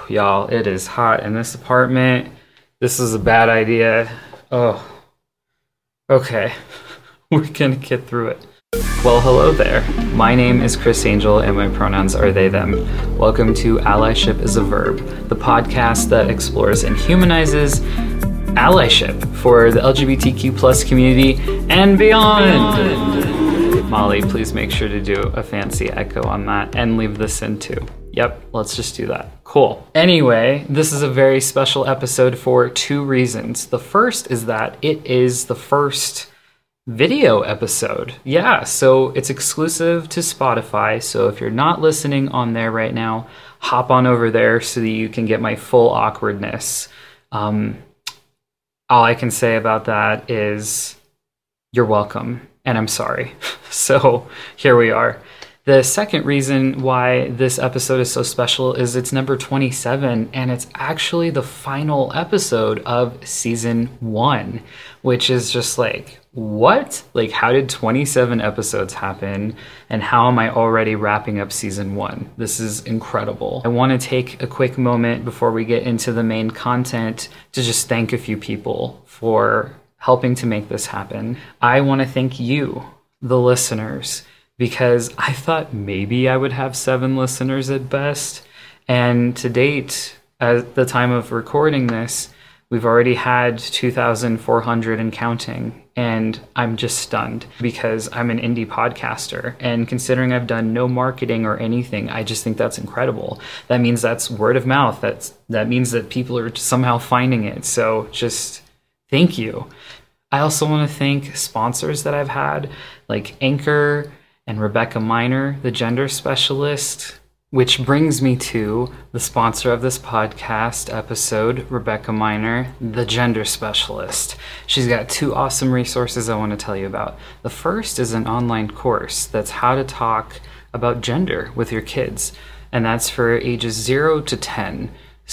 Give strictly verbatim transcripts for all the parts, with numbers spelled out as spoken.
y'all, it is hot in this apartment. This is a bad idea. Oh, okay. We're gonna get through it. Well, hello there. My name is Chris Angel and my pronouns are they, them. Welcome to Allyship is a Verb, the podcast that explores and humanizes allyship for the L G B T Q plus community and beyond. beyond. Molly, please make sure to do a fancy echo on that and leave this in too. Yep, let's just do that. Cool. Anyway, this is a very special episode for two reasons. The first is that it is the first video episode. Yeah, so it's exclusive to Spotify. So if you're not listening on there right now, hop on over there so that you can get my full awkwardness. Um, all I can say about that is you're welcome and I'm sorry. So here we are. The second reason why this episode is so special is it's number twenty-seven, and it's actually the final episode of season one, which is just like, what? Like, how did twenty-seven episodes happen, and how am I already wrapping up season one? This is incredible. I want to take a quick moment before we get into the main content to just thank a few people for helping to make this happen. I want to thank you, the listeners, because I thought maybe I would have seven listeners at best. And to date, at the time of recording this, we've already had two thousand four hundred and counting. And I'm just stunned because I'm an indie podcaster. And considering I've done no marketing or anything, I just think that's incredible. That means that's word of mouth. That's, that means that people are somehow finding it. So just thank you. I also want to thank sponsors that I've had, like Anchor and Rebecca Miner, the gender specialist, which brings me to the sponsor of this podcast episode, Rebecca Miner, the gender specialist. She's got two awesome resources I want to tell you about. The first is an online course that's how to talk about gender with your kids, and that's for ages zero to ten.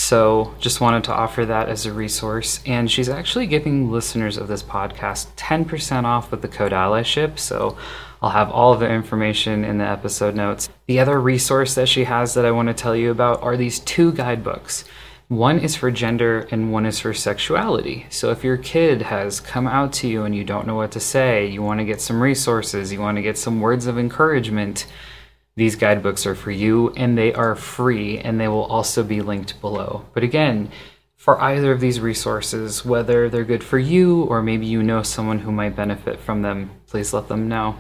So just wanted to offer that as a resource. And she's actually giving listeners of this podcast ten percent off with the code allyship. So I'll have all of the information in the episode notes. The other resource that she has that I want to tell you about are these two guidebooks. One is for gender and one is for sexuality. So if your kid has come out to you and you don't know what to say, you want to get some resources, you want to get some words of encouragement, these guidebooks are for you, and they are free, and they will also be linked below. But again, for either of these resources, whether they're good for you or maybe you know someone who might benefit from them, please let them know.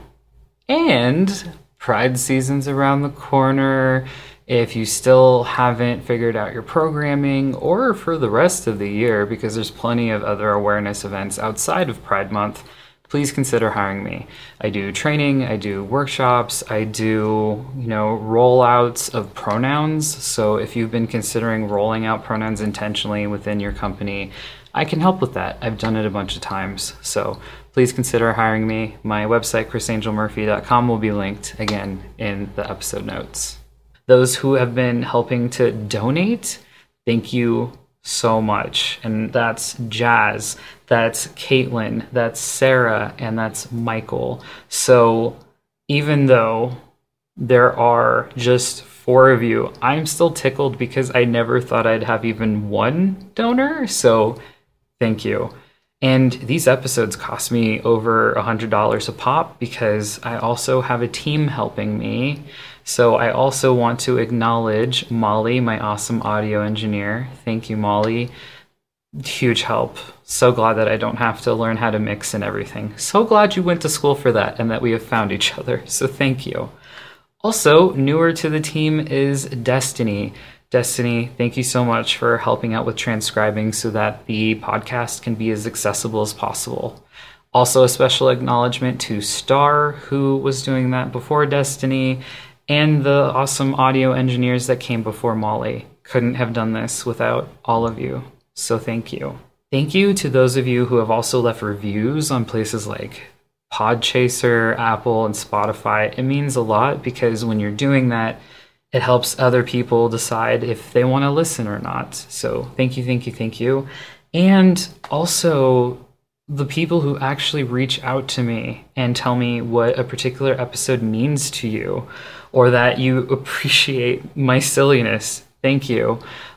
And Pride season's around the corner. If you still haven't figured out your programming, or for the rest of the year, because there's plenty of other awareness events outside of Pride Month, please consider hiring me. I do training, I do workshops, I do, you know, rollouts of pronouns. So if you've been considering rolling out pronouns intentionally within your company, I can help with that. I've done it a bunch of times. So please consider hiring me. My website, chris angel murphy dot com, will be linked again in the episode notes. Those who have been helping to donate, thank you so much. And that's Jazz, that's Caitlin, that's Sarah, and that's Michael. So even though there are just four of you, I'm still tickled because I never thought I'd have even one donor. So thank you. And these episodes cost me over one hundred dollars a pop because I also have a team helping me. So I also want to acknowledge Molly, my awesome audio engineer. Thank you, Molly. Huge help. So glad that I don't have to learn how to mix and everything. So glad you went to school for that and that we have found each other. So thank you. Also, newer to the team is Destiny. Destiny, thank you so much for helping out with transcribing so that the podcast can be as accessible as possible. Also, a special acknowledgement to Star, who was doing that before Destiny, and the awesome audio engineers that came before Molly. Couldn't have done this without all of you. So thank you. Thank you to those of you who have also left reviews on places like Podchaser, Apple, and Spotify. It means a lot because when you're doing that, it helps other people decide if they want to listen or not. So thank you, thank you, thank you. And also the people who actually reach out to me and tell me what a particular episode means to you, or that you appreciate my silliness. Thank you.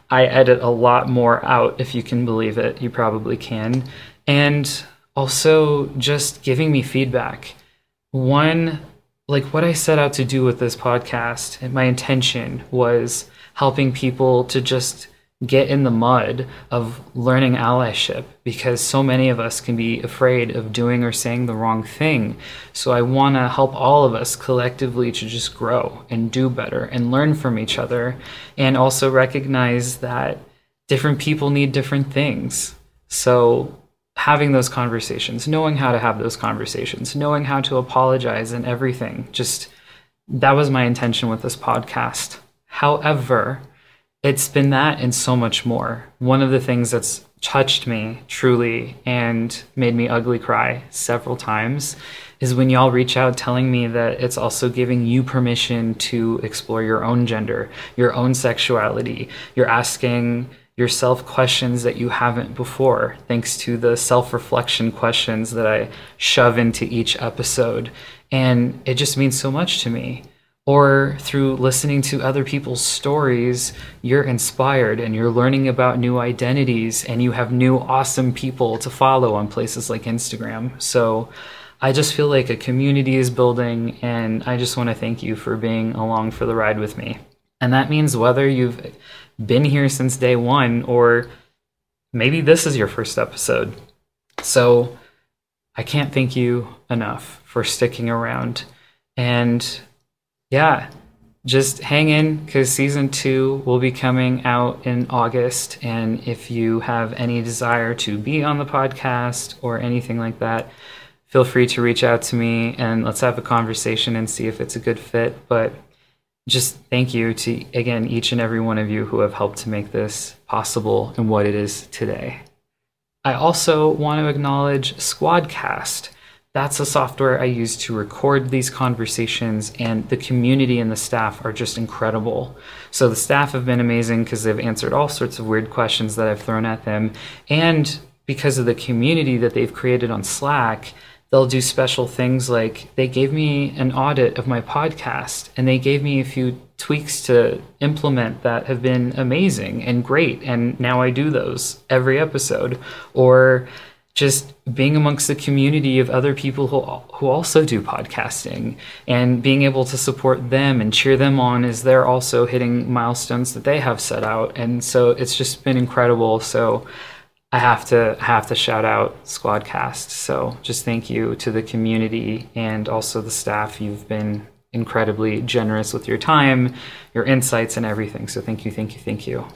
I edit a lot more out, if you can believe it. You probably can. And also just giving me feedback. One, like what I set out to do with this podcast, and my intention was helping people to just get in the mud of learning allyship, because so many of us can be afraid of doing or saying the wrong thing. So I want to help all of us collectively to just grow and do better and learn from each other, and also recognize that different people need different things. So having those conversations, knowing how to have those conversations, knowing how to apologize and everything, just that was my intention with this podcast. However, it's been that and so much more. One of the things that's touched me truly and made me ugly cry several times is when y'all reach out telling me that it's also giving you permission to explore your own gender, your own sexuality. You're asking yourself questions that you haven't before, thanks to the self-reflection questions that I shove into each episode. And it just means so much to me. Or through listening to other people's stories, you're inspired and you're learning about new identities, and you have new awesome people to follow on places like Instagram. So I just feel like a community is building, and I just want to thank you for being along for the ride with me. And that means whether you've been here since day one, or maybe this is your first episode. So I can't thank you enough for sticking around. And yeah, just hang in, because season two will be coming out in August. And if you have any desire to be on the podcast or anything like that, feel free to reach out to me and let's have a conversation and see if it's a good fit. But just thank you to, again, each and every one of you who have helped to make this possible and what it is today. I also want to acknowledge Squadcast. That's a software I use to record these conversations, and the community and the staff are just incredible. So the staff have been amazing because they've answered all sorts of weird questions that I've thrown at them. And because of the community that they've created on Slack, they'll do special things like they gave me an audit of my podcast, and they gave me a few tweaks to implement that have been amazing and great. And now I do those every episode. Or just being amongst the community of other people who who also do podcasting, and being able to support them and cheer them on as they're also hitting milestones that they have set out. And so it's just been incredible. So I have to have to shout out Squadcast. So just thank you to the community and also the staff. You've been incredibly generous with your time, your insights, and everything. So thank you, thank you, thank you.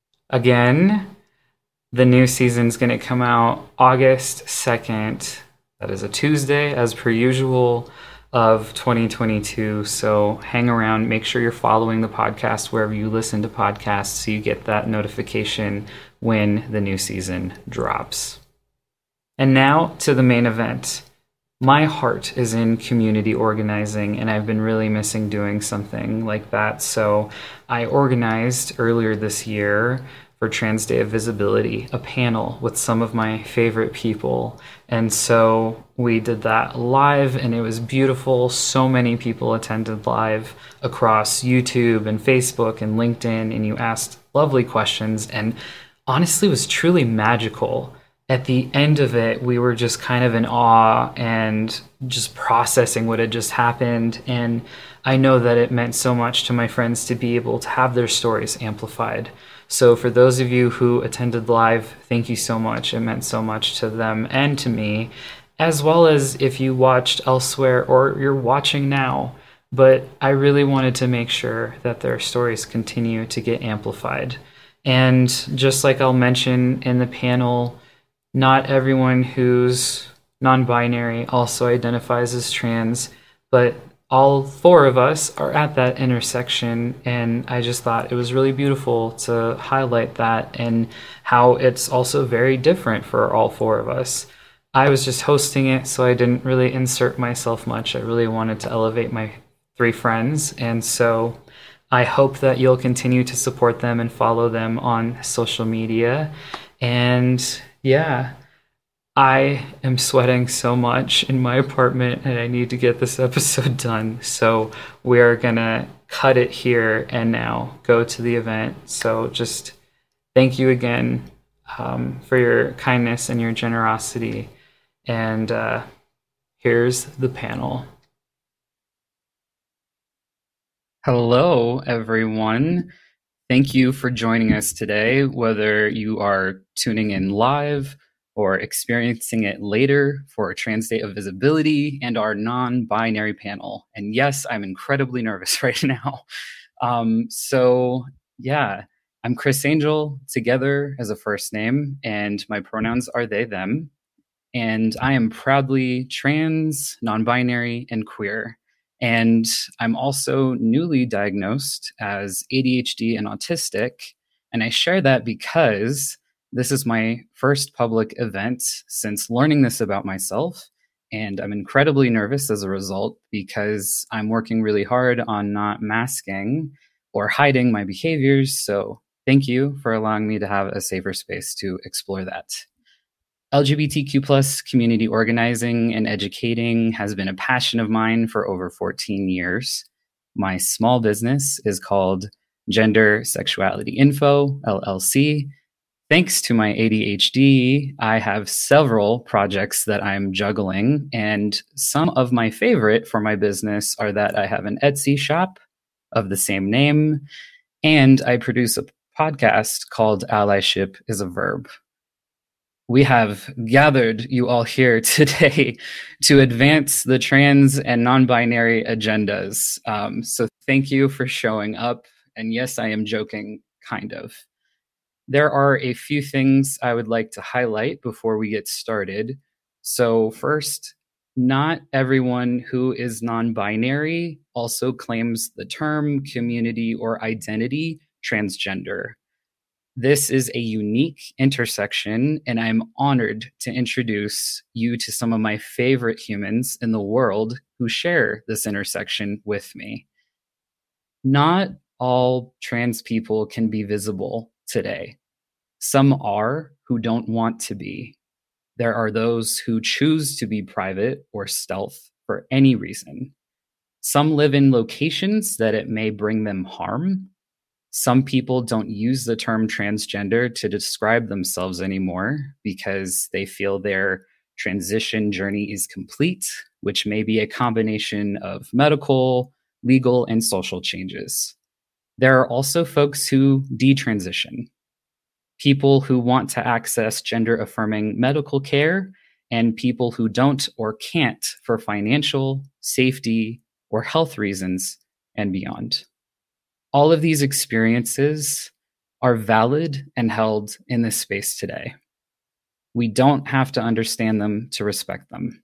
Again, the new season's going to come out August second. That is a Tuesday, as per usual, of twenty twenty-two. So hang around. Make sure you're following the podcast wherever you listen to podcasts so you get that notification when the new season drops. And now to the main event. My heart is in community organizing, and I've been really missing doing something like that. So I organized earlier this year for Trans Day of Visibility, a panel with some of my favorite people. And so we did that live, and it was beautiful. So many people attended live across YouTube and Facebook and LinkedIn, and you asked lovely questions, and honestly was truly magical. At the end of it, we were just kind of in awe and just processing what had just happened. And I know that it meant so much to my friends to be able to have their stories amplified. So for those of you who attended live, thank you so much. It meant so much to them and to me, as well as if you watched elsewhere or you're watching now. But I really wanted to make sure that their stories continue to get amplified. And just like I'll mention in the panel, not everyone who's non-binary also identifies as trans, but all four of us are at that intersection, and I just thought it was really beautiful to highlight that and how it's also very different for all four of us. I was just hosting it, so I didn't really insert myself much. I really wanted to elevate my three friends, and so I hope that you'll continue to support them and follow them on social media. And yeah, I am sweating so much in my apartment, and I need to get this episode done. So we're gonna cut it here and now go to the event. So just thank you again um, for your kindness and your generosity. And uh, here's the panel. Hello, everyone. Thank you for joining us today, whether you are tuning in live or experiencing it later for a trans state of visibility and our non-binary panel. And yes, I'm incredibly nervous right now. Um, so yeah, I'm Chris Angel, together as a first name, and my pronouns are they, them. And I am proudly trans, non-binary, and queer. And I'm also newly diagnosed as A D H D and autistic. And I share that because this is my first public event since learning this about myself. And I'm incredibly nervous as a result because I'm working really hard on not masking or hiding my behaviors. So thank you for allowing me to have a safer space to explore that. L G B T Q plus community organizing and educating has been a passion of mine for over fourteen years. My small business is called Gender Sexuality Info, L L C. Thanks to my A D H D, I have several projects that I'm juggling, and some of my favorite for my business are that I have an Etsy shop of the same name, and I produce a podcast called Allyship is a Verb. We have gathered you all here today to advance the trans and non-binary agendas. Um, so thank you for showing up. And yes, I am joking, kind of. There are a few things I would like to highlight before we get started. So first, not everyone who is non-binary also claims the term, community, or identity transgender. This is a unique intersection, and I'm honored to introduce you to some of my favorite humans in the world who share this intersection with me. Not all trans people can be visible today. Some are who don't want to be. There are those who choose to be private or stealth for any reason. Some live in locations that it may bring them harm. Some people don't use the term transgender to describe themselves anymore because they feel their transition journey is complete, which may be a combination of medical, legal, and social changes. There are also folks who detransition, people who want to access gender-affirming medical care, and people who don't or can't for financial, safety, or health reasons, and beyond. All of these experiences are valid and held in this space today. We don't have to understand them to respect them.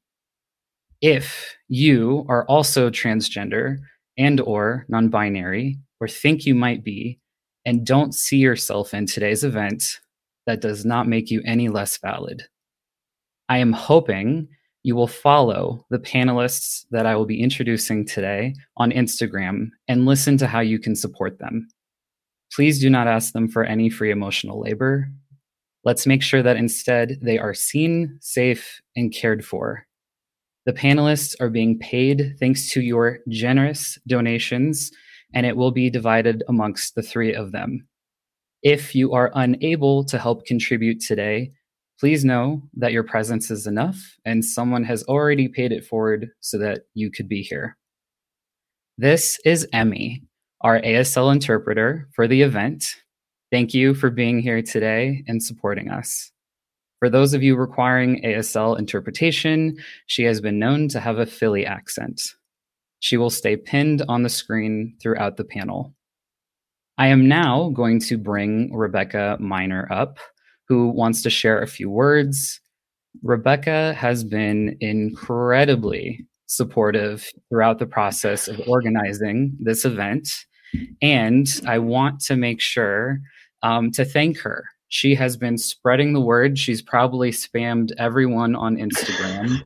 If you are also transgender and or non-binary, or think you might be, and don't see yourself in today's event, that does not make you any less valid. I am hoping you will follow the panelists that I will be introducing today on Instagram and listen to how you can support them. Please do not ask them for any free emotional labor. Let's make sure that instead they are seen, safe, and cared for. The panelists are being paid thanks to your generous donations, and it will be divided amongst the three of them. If you are unable to help contribute today, please know that your presence is enough and someone has already paid it forward so that you could be here. This is Emmy, our A S L interpreter for the event. Thank you for being here today and supporting us. For those of you requiring A S L interpretation, she has been known to have a Philly accent. She will stay pinned on the screen throughout the panel. I am now going to bring Rebecca Miner up, who wants to share a few words. Rebecca has been incredibly supportive throughout the process of organizing this event, and I want to make sure um, to thank her. She has been spreading the word. She's probably spammed everyone on Instagram.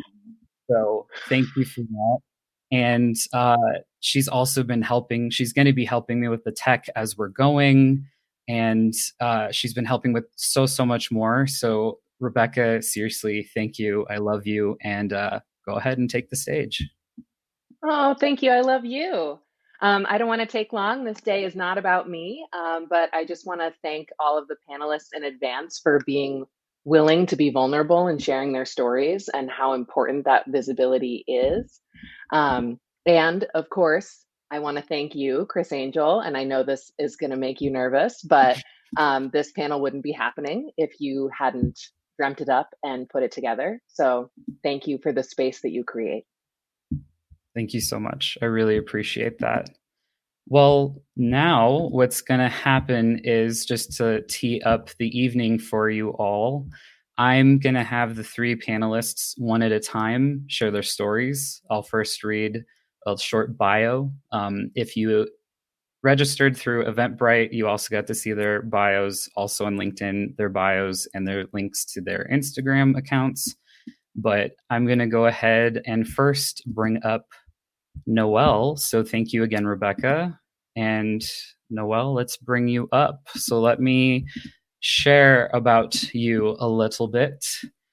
So thank you for that. And uh, she's also been helping. She's going to be helping me with the tech as we're going. And uh, she's been helping with so, so much more. So Rebecca, seriously, thank you. I love you. And uh, go ahead and take the stage. Oh, thank you. I love you. Um, I don't want to take long. This day is not about me, um, but I just want to thank all of the panelists in advance for being willing to be vulnerable and sharing their stories and how important that visibility is. Um, and of course, I want to thank you, Chris Angel. And I know this is going to make you nervous, but um, this panel wouldn't be happening if you hadn't dreamt it up and put it together. So thank you for the space that you create. Thank you so much. I really appreciate that. Well, now what's going to happen is, just to tee up the evening for you all, I'm going to have the three panelists one at a time share their stories. I'll first read a short bio. Um, if you registered through Eventbrite, you also got to see their bios, also on LinkedIn, their bios and their links to their Instagram accounts. But I'm going to go ahead and first bring up Noelle. So thank you again, Rebecca. And Noelle, let's bring you up. So let me share about you a little bit.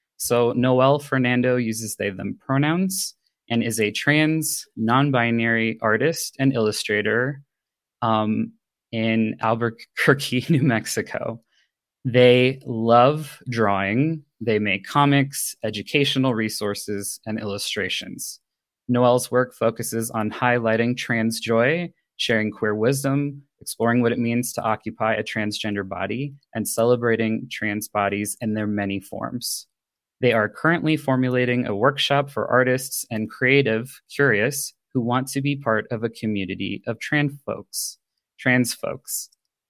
So Noelle Fernando uses they, them pronouns and is a trans, non-binary artist and illustrator um, in Albuquerque, New Mexico. They love drawing. They make comics, educational resources, and illustrations. Noelle's work focuses on highlighting trans joy, sharing queer wisdom, exploring what it means to occupy a transgender body, and celebrating trans bodies in their many forms. They are currently formulating a workshop for artists and creative curious who want to be part of a community of trans folks. Trans folks.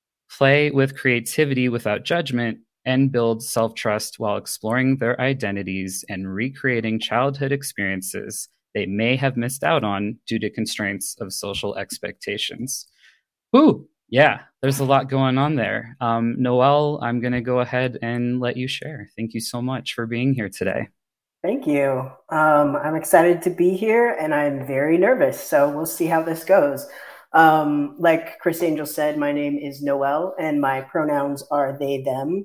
Play with creativity without judgment and build self-trust while exploring their identities and recreating childhood experiences they may have missed out on due to constraints of social expectations. Ooh, yeah, there's a lot going on there. Um, Noelle, I'm going to go ahead and let you share. Thank you so much for being here today. Thank you. Um, I'm excited to be here, and I'm very nervous, so we'll see how this goes. Um, like Chris Angel said, my name is Noelle, and my pronouns are they, them.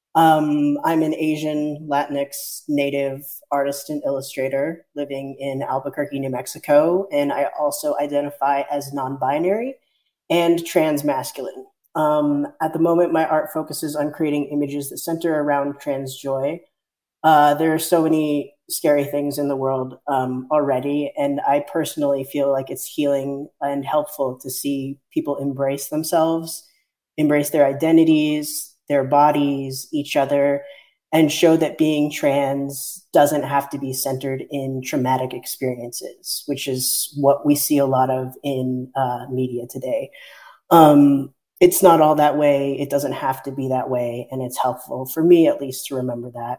Um, I'm an Asian Latinx native artist and illustrator living in Albuquerque, New Mexico, and I also identify as non-binary and trans-masculine. Um, at the moment, my art focuses on creating images that center around trans joy. Uh, there are so many scary things in the world um, already, and I personally feel like it's healing and helpful to see people embrace themselves, embrace their identities, their bodies, each other, and show that being trans doesn't have to be centered in traumatic experiences, which is what we see a lot of in uh, media today. Um, it's not all that way. It doesn't have to be that way, and it's helpful for me, at least, to remember that.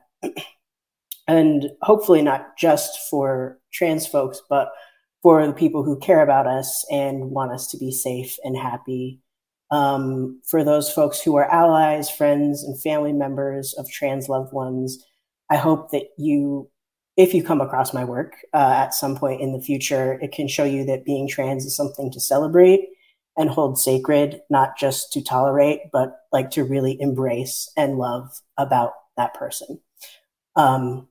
And hopefully not just for trans folks, but for the people who care about us and want us to be safe and happy. Um, for those folks who are allies, friends, and family members of trans loved ones, I hope that you, if you come across my work uh, at some point in the future, it can show you that being trans is something to celebrate and hold sacred, not just to tolerate, but like to really embrace and love about that person. Um,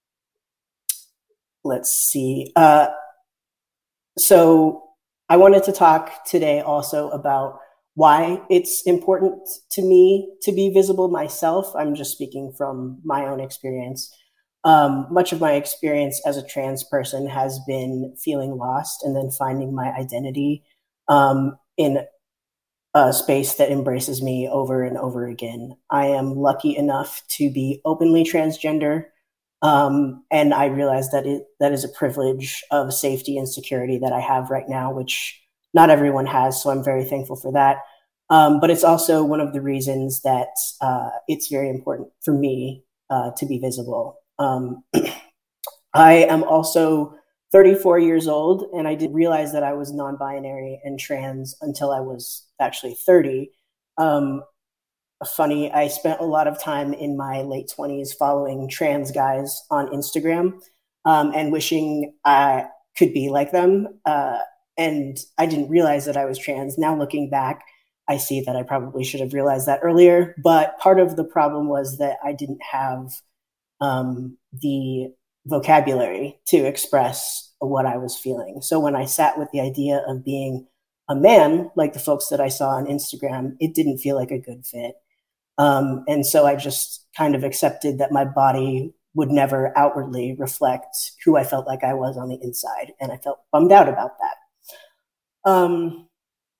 let's see. Uh, so I wanted to talk today also about why it's important to me to be visible myself. I'm just speaking from my own experience. Um, much of my experience as a trans person has been feeling lost and then finding my identity um, in a space that embraces me over and over again. I am lucky enough to be openly transgender. Um, and I realize that it, that is a privilege of safety and security that I have right now, which not everyone has. So I'm very thankful for that. Um, but it's also one of the reasons that uh, it's very important for me uh, to be visible. Um, I am also thirty-four years old, and I didn't realize that I was non-binary and trans until I was actually thirty. Um, funny, I spent a lot of time in my late twenties following trans guys on Instagram um, and wishing I could be like them. Uh, and I didn't realize that I was trans. Now looking back, I see that I probably should have realized that earlier. But part of the problem was that I didn't have um, the vocabulary to express what I was feeling. So when I sat with the idea of being a man, like the folks that I saw on Instagram, it didn't feel like a good fit. Um, and so I just kind of accepted that my body would never outwardly reflect who I felt like I was on the inside. And I felt bummed out about that. Um,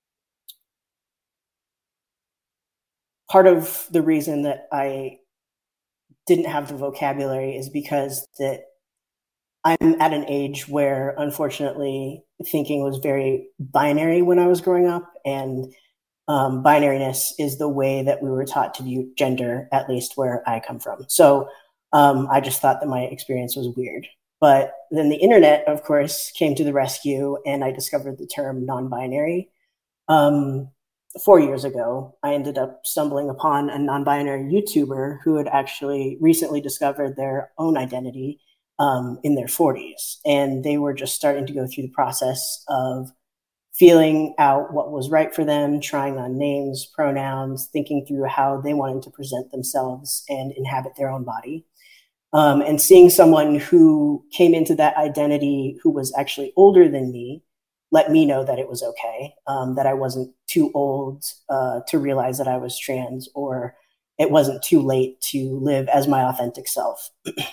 part of the reason that I didn't have the vocabulary is because that I'm at an age where, unfortunately, thinking was very binary when I was growing up, and um, binariness is the way that we were taught to view gender, at least where I come from. So um, I just thought that my experience was weird. But then the internet, of course, came to the rescue, and I discovered the term non-binary. Um, four years ago, I ended up stumbling upon a non-binary YouTuber who had actually recently discovered their own identity um, in their forties. And they were just starting to go through the process of feeling out what was right for them, trying on names, pronouns, thinking through how they wanted to present themselves and inhabit their own body. Um, and seeing someone who came into that identity who was actually older than me let me know that it was okay, um, that I wasn't too old uh, to realize that I was trans, or it wasn't too late to live as my authentic self.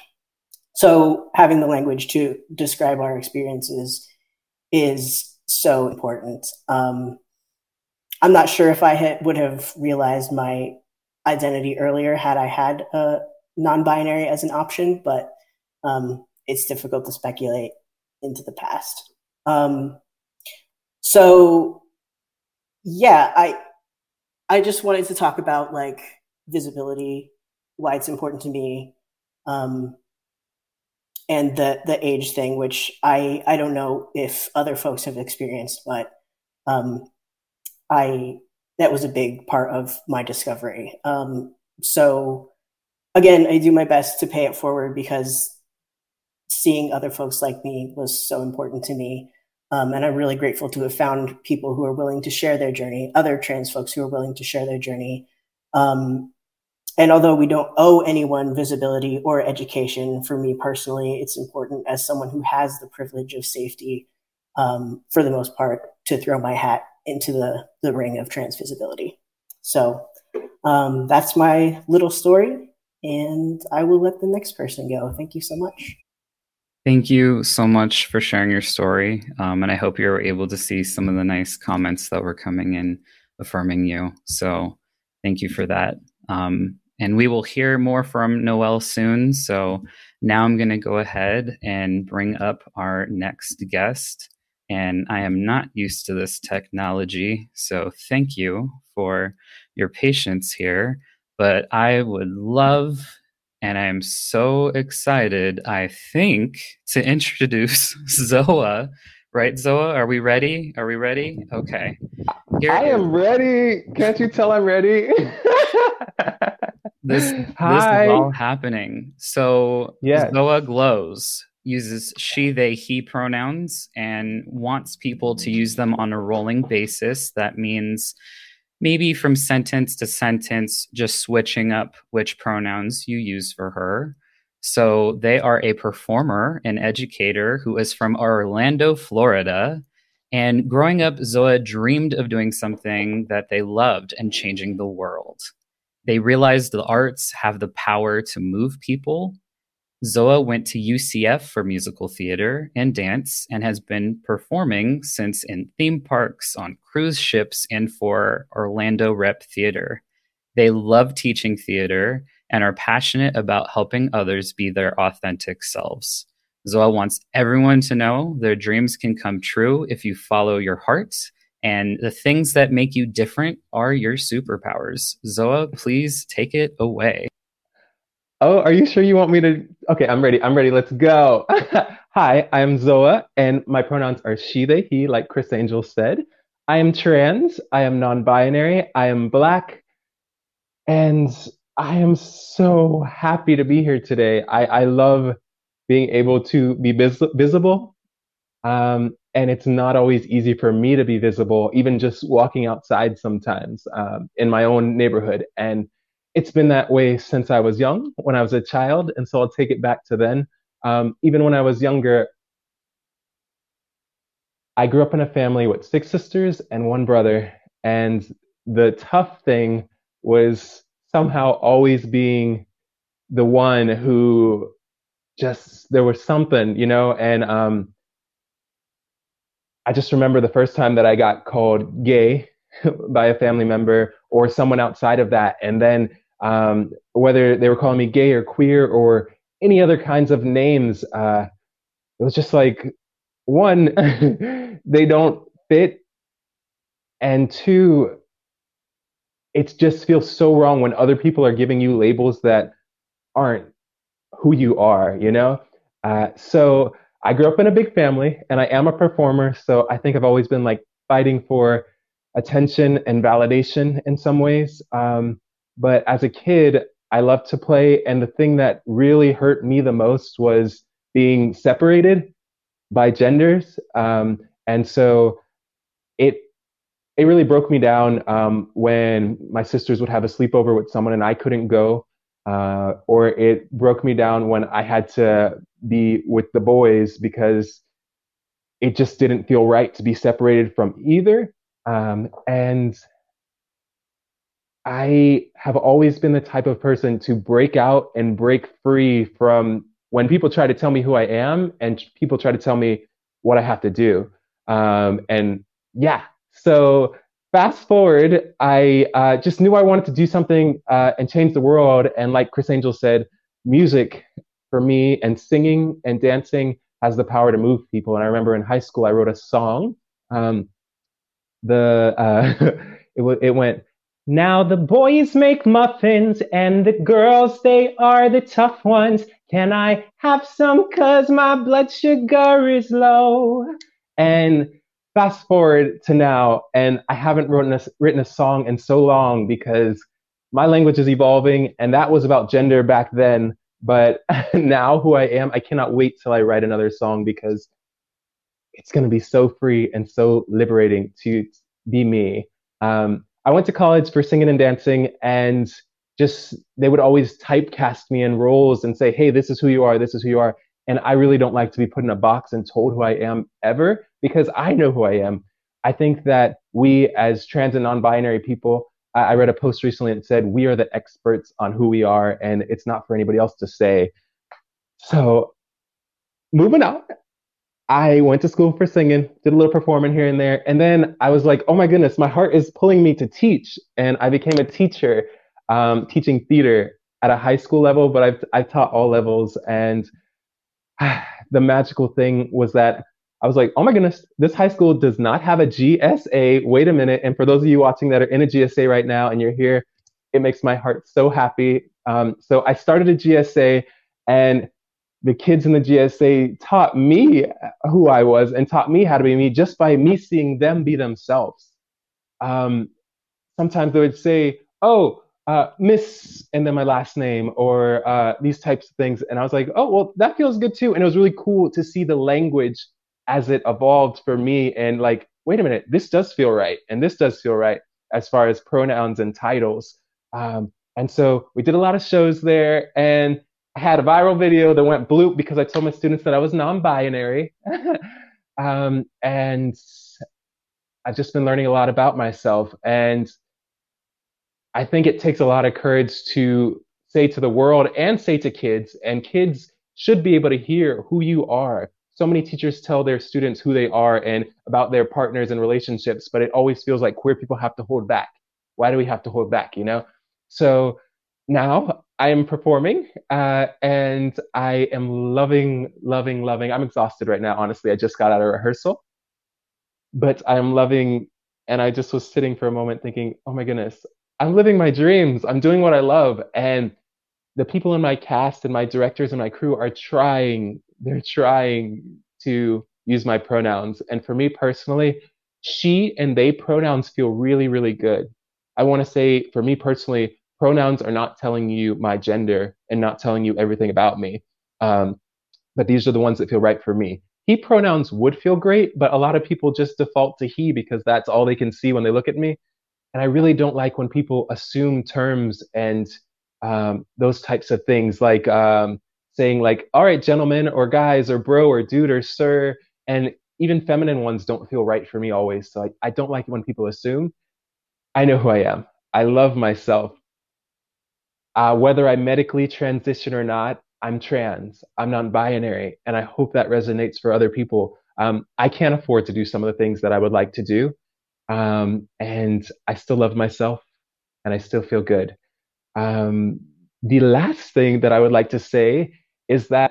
So having the language to describe our experiences is so important. Um, I'm not sure if I had, would have realized my identity earlier had I had a non-binary as an option, but um, it's difficult to speculate into the past. Um, so yeah, I I just wanted to talk about like visibility, why it's important to me, um, and the the age thing, which I I don't know if other folks have experienced, but um, I that was a big part of my discovery. Um, so again, I do my best to pay it forward because seeing other folks like me was so important to me. Um, and I'm really grateful to have found people who are willing to share their journey, other trans folks who are willing to share their journey. Um, and although we don't owe anyone visibility or education, for me personally, it's important as someone who has the privilege of safety, um, for the most part, to throw my hat into the, the ring of trans visibility. So um, that's my little story, and I will let the next person go. Thank you so much. Thank you so much for sharing your story. Um, and I hope you were able to see some of the nice comments that were coming in affirming you. So thank you for that. Um, and we will hear more from Noelle soon. So now I'm going to go ahead and bring up our next guest. And I am not used to this technology, so thank you for your patience here. But I would love, and I am so excited, I think, to introduce Zoa. Right, Zoa? Are we ready? Are we ready? Okay. Here I am ready. Can't you tell I'm ready? this, this is all happening. So yes. Zoa Glows uses she, they, he pronouns and wants people to use them on a rolling basis. That means maybe from sentence to sentence, just switching up which pronouns you use for her. So they are a performer and educator who is from Orlando, Florida. And growing up, Zoa dreamed of doing something that they loved and changing the world. They realized the arts have the power to move people. Zoa went to U C F for musical theater and dance and has been performing since in theme parks, on cruise ships, and for Orlando Rep Theater. They love teaching theater and are passionate about helping others be their authentic selves. Zoa wants everyone to know their dreams can come true if you follow your heart, and the things that make you different are your superpowers. Zoa, please take it away. Oh, are you sure you want me to? Okay, I'm ready. I'm ready. Let's go. Hi, I am Zoa, and my pronouns are she, they, he, like Chris Angel said. I am trans. I am non-binary. I am Black. And I am so happy to be here today. I, I love being able to be vis- visible. Um, and it's not always easy for me to be visible, even just walking outside sometimes um, in my own neighborhood. And it's been that way since I was young, when I was a child. And so I'll take it back to then. Um, even when I was younger, I grew up in a family with six sisters and one brother, and the tough thing was somehow always being the one who just there was something, you know, and um, I just remember the first time that I got called gay by a family member or someone outside of that, and then um, whether they were calling me gay or queer or any other kinds of names, uh, it was just like one, they don't fit, and two, it just feels so wrong when other people are giving you labels that aren't who you are, you know? Uh, so I grew up in a big family and I am a performer. So I think I've always been like fighting for attention and validation in some ways. Um, but as a kid, I loved to play. And the thing that really hurt me the most was being separated by genders. Um, and so it it really broke me down um, when my sisters would have a sleepover with someone and I couldn't go, uh, or it broke me down when I had to be with the boys because it just didn't feel right to be separated from either. Um, and I have always been the type of person to break out and break free from when people try to tell me who I am and people try to tell me what I have to do. Um, and yeah, so fast forward, I uh, just knew I wanted to do something uh, and change the world. And like Chris Angel said, music for me and singing and dancing has the power to move people. And I remember in high school, I wrote a song. Um, the uh, it, w- it went, now the boys make muffins and the girls, they are the tough ones. Can I have some? Cause my blood sugar is low. And fast forward to now, and I haven't written a, written a song in so long because my language is evolving, and that was about gender back then. But now who I am, I cannot wait till I write another song because it's going to be so free and so liberating to be me. Um, I went to college for singing and dancing, and just they would always typecast me in roles and say, "Hey, this is who you are. This is who you are." And I really don't like to be put in a box and told who I am ever because I know who I am. I think that we, as trans and non-binary people, I, I read a post recently that said we are the experts on who we are, and it's not for anybody else to say. So moving on, I went to school for singing, did a little performing here and there. And then I was like, oh my goodness, my heart is pulling me to teach. And I became a teacher, um, teaching theater at a high school level, but I've, I've taught all levels. And the magical thing was that I was like, oh my goodness, this high school does not have a G S A. Wait a minute. And for those of you watching that are in a G S A right now and you're here, it makes my heart so happy. Um, so I started a G S A, and the kids in the G S A taught me who I was and taught me how to be me just by me seeing them be themselves. Um, Sometimes they would say, "Oh, uh, Miss," and then my last name, or uh, these types of things, and I was like, "Oh, well, that feels good too." And it was really cool to see the language as it evolved for me, and like, wait a minute, this does feel right, and this does feel right as far as pronouns and titles. Um, and so we did a lot of shows there, and I had a viral video that went bloop because I told my students that I was non-binary. um, and I've just been learning a lot about myself. And I think it takes a lot of courage to say to the world and say to kids, and kids should be able to hear who you are. So many teachers tell their students who they are and about their partners and relationships, but it always feels like queer people have to hold back. Why do we have to hold back, you know? So now I am performing, uh, and I am loving, loving, loving. I'm exhausted right now, honestly. I just got out of rehearsal, but I'm loving, and I just was sitting for a moment thinking, oh my goodness, I'm living my dreams. I'm doing what I love. And the people in my cast and my directors and my crew are trying, they're trying to use my pronouns. And for me personally, she and they pronouns feel really, really good. I want to say for me personally, pronouns are not telling you my gender and not telling you everything about me. Um, but these are the ones that feel right for me. He pronouns would feel great, but a lot of people just default to he because that's all they can see when they look at me. And I really don't like when people assume terms and um, those types of things, like um, saying like, all right, gentlemen or guys or bro or dude or sir. And even feminine ones don't feel right for me always. So I, I don't like it when people assume. I know who I am. I love myself. Uh, whether I medically transition or not, I'm trans, I'm non-binary, and I hope that resonates for other people. Um, I can't afford to do some of the things that I would like to do, um, and I still love myself, and I still feel good. Um, the last thing that I would like to say is that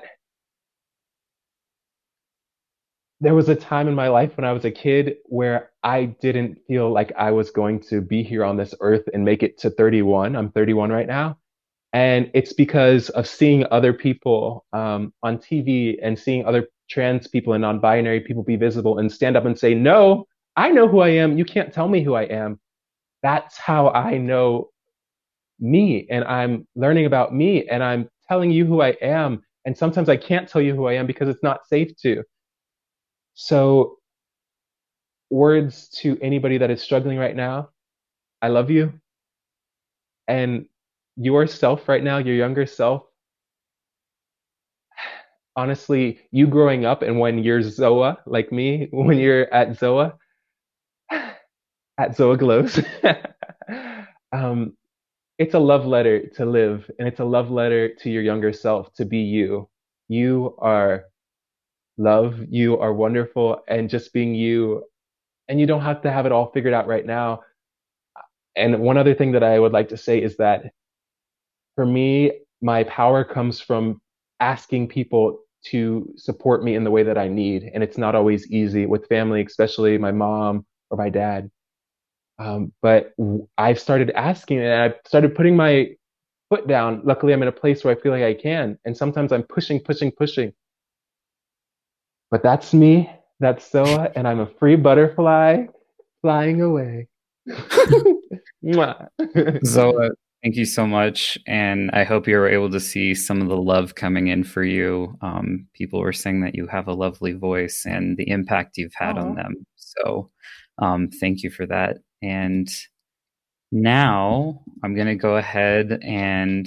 there was a time in my life when I was a kid where I didn't feel like I was going to be here on this earth and make it to thirty-one. I'm thirty-one right now. And it's because of seeing other people um, on T V and seeing other trans people and non-binary people be visible and stand up and say, no, I know who I am. You can't tell me who I am. That's how I know me. And I'm learning about me and I'm telling you who I am. And sometimes I can't tell you who I am because it's not safe to. So, words to anybody that is struggling right now, I love you. And yourself right now, your younger self, honestly, you growing up and when you're Zoa, like me, when you're at Zoa, at Zoa Glows, um, it's a love letter to live, and it's a love letter to your younger self to be you. You are love, you are wonderful, and just being you, and you don't have to have it all figured out right now. And one other thing that I would like to say is that for me, my power comes from asking people to support me in the way that I need. And it's not always easy with family, especially my mom or my dad. Um, but w- I've started asking and I've started putting my foot down. Luckily, I'm in a place where I feel like I can. And sometimes I'm pushing, pushing, pushing. But that's me. That's Soa. And I'm a free butterfly flying away. Mwah. Zoa, thank you so much. And I hope you were able to see some of the love coming in for you. Um, people were saying that you have a lovely voice and the impact you've had on Aw. them. So um, thank you for that. And now I'm going to go ahead and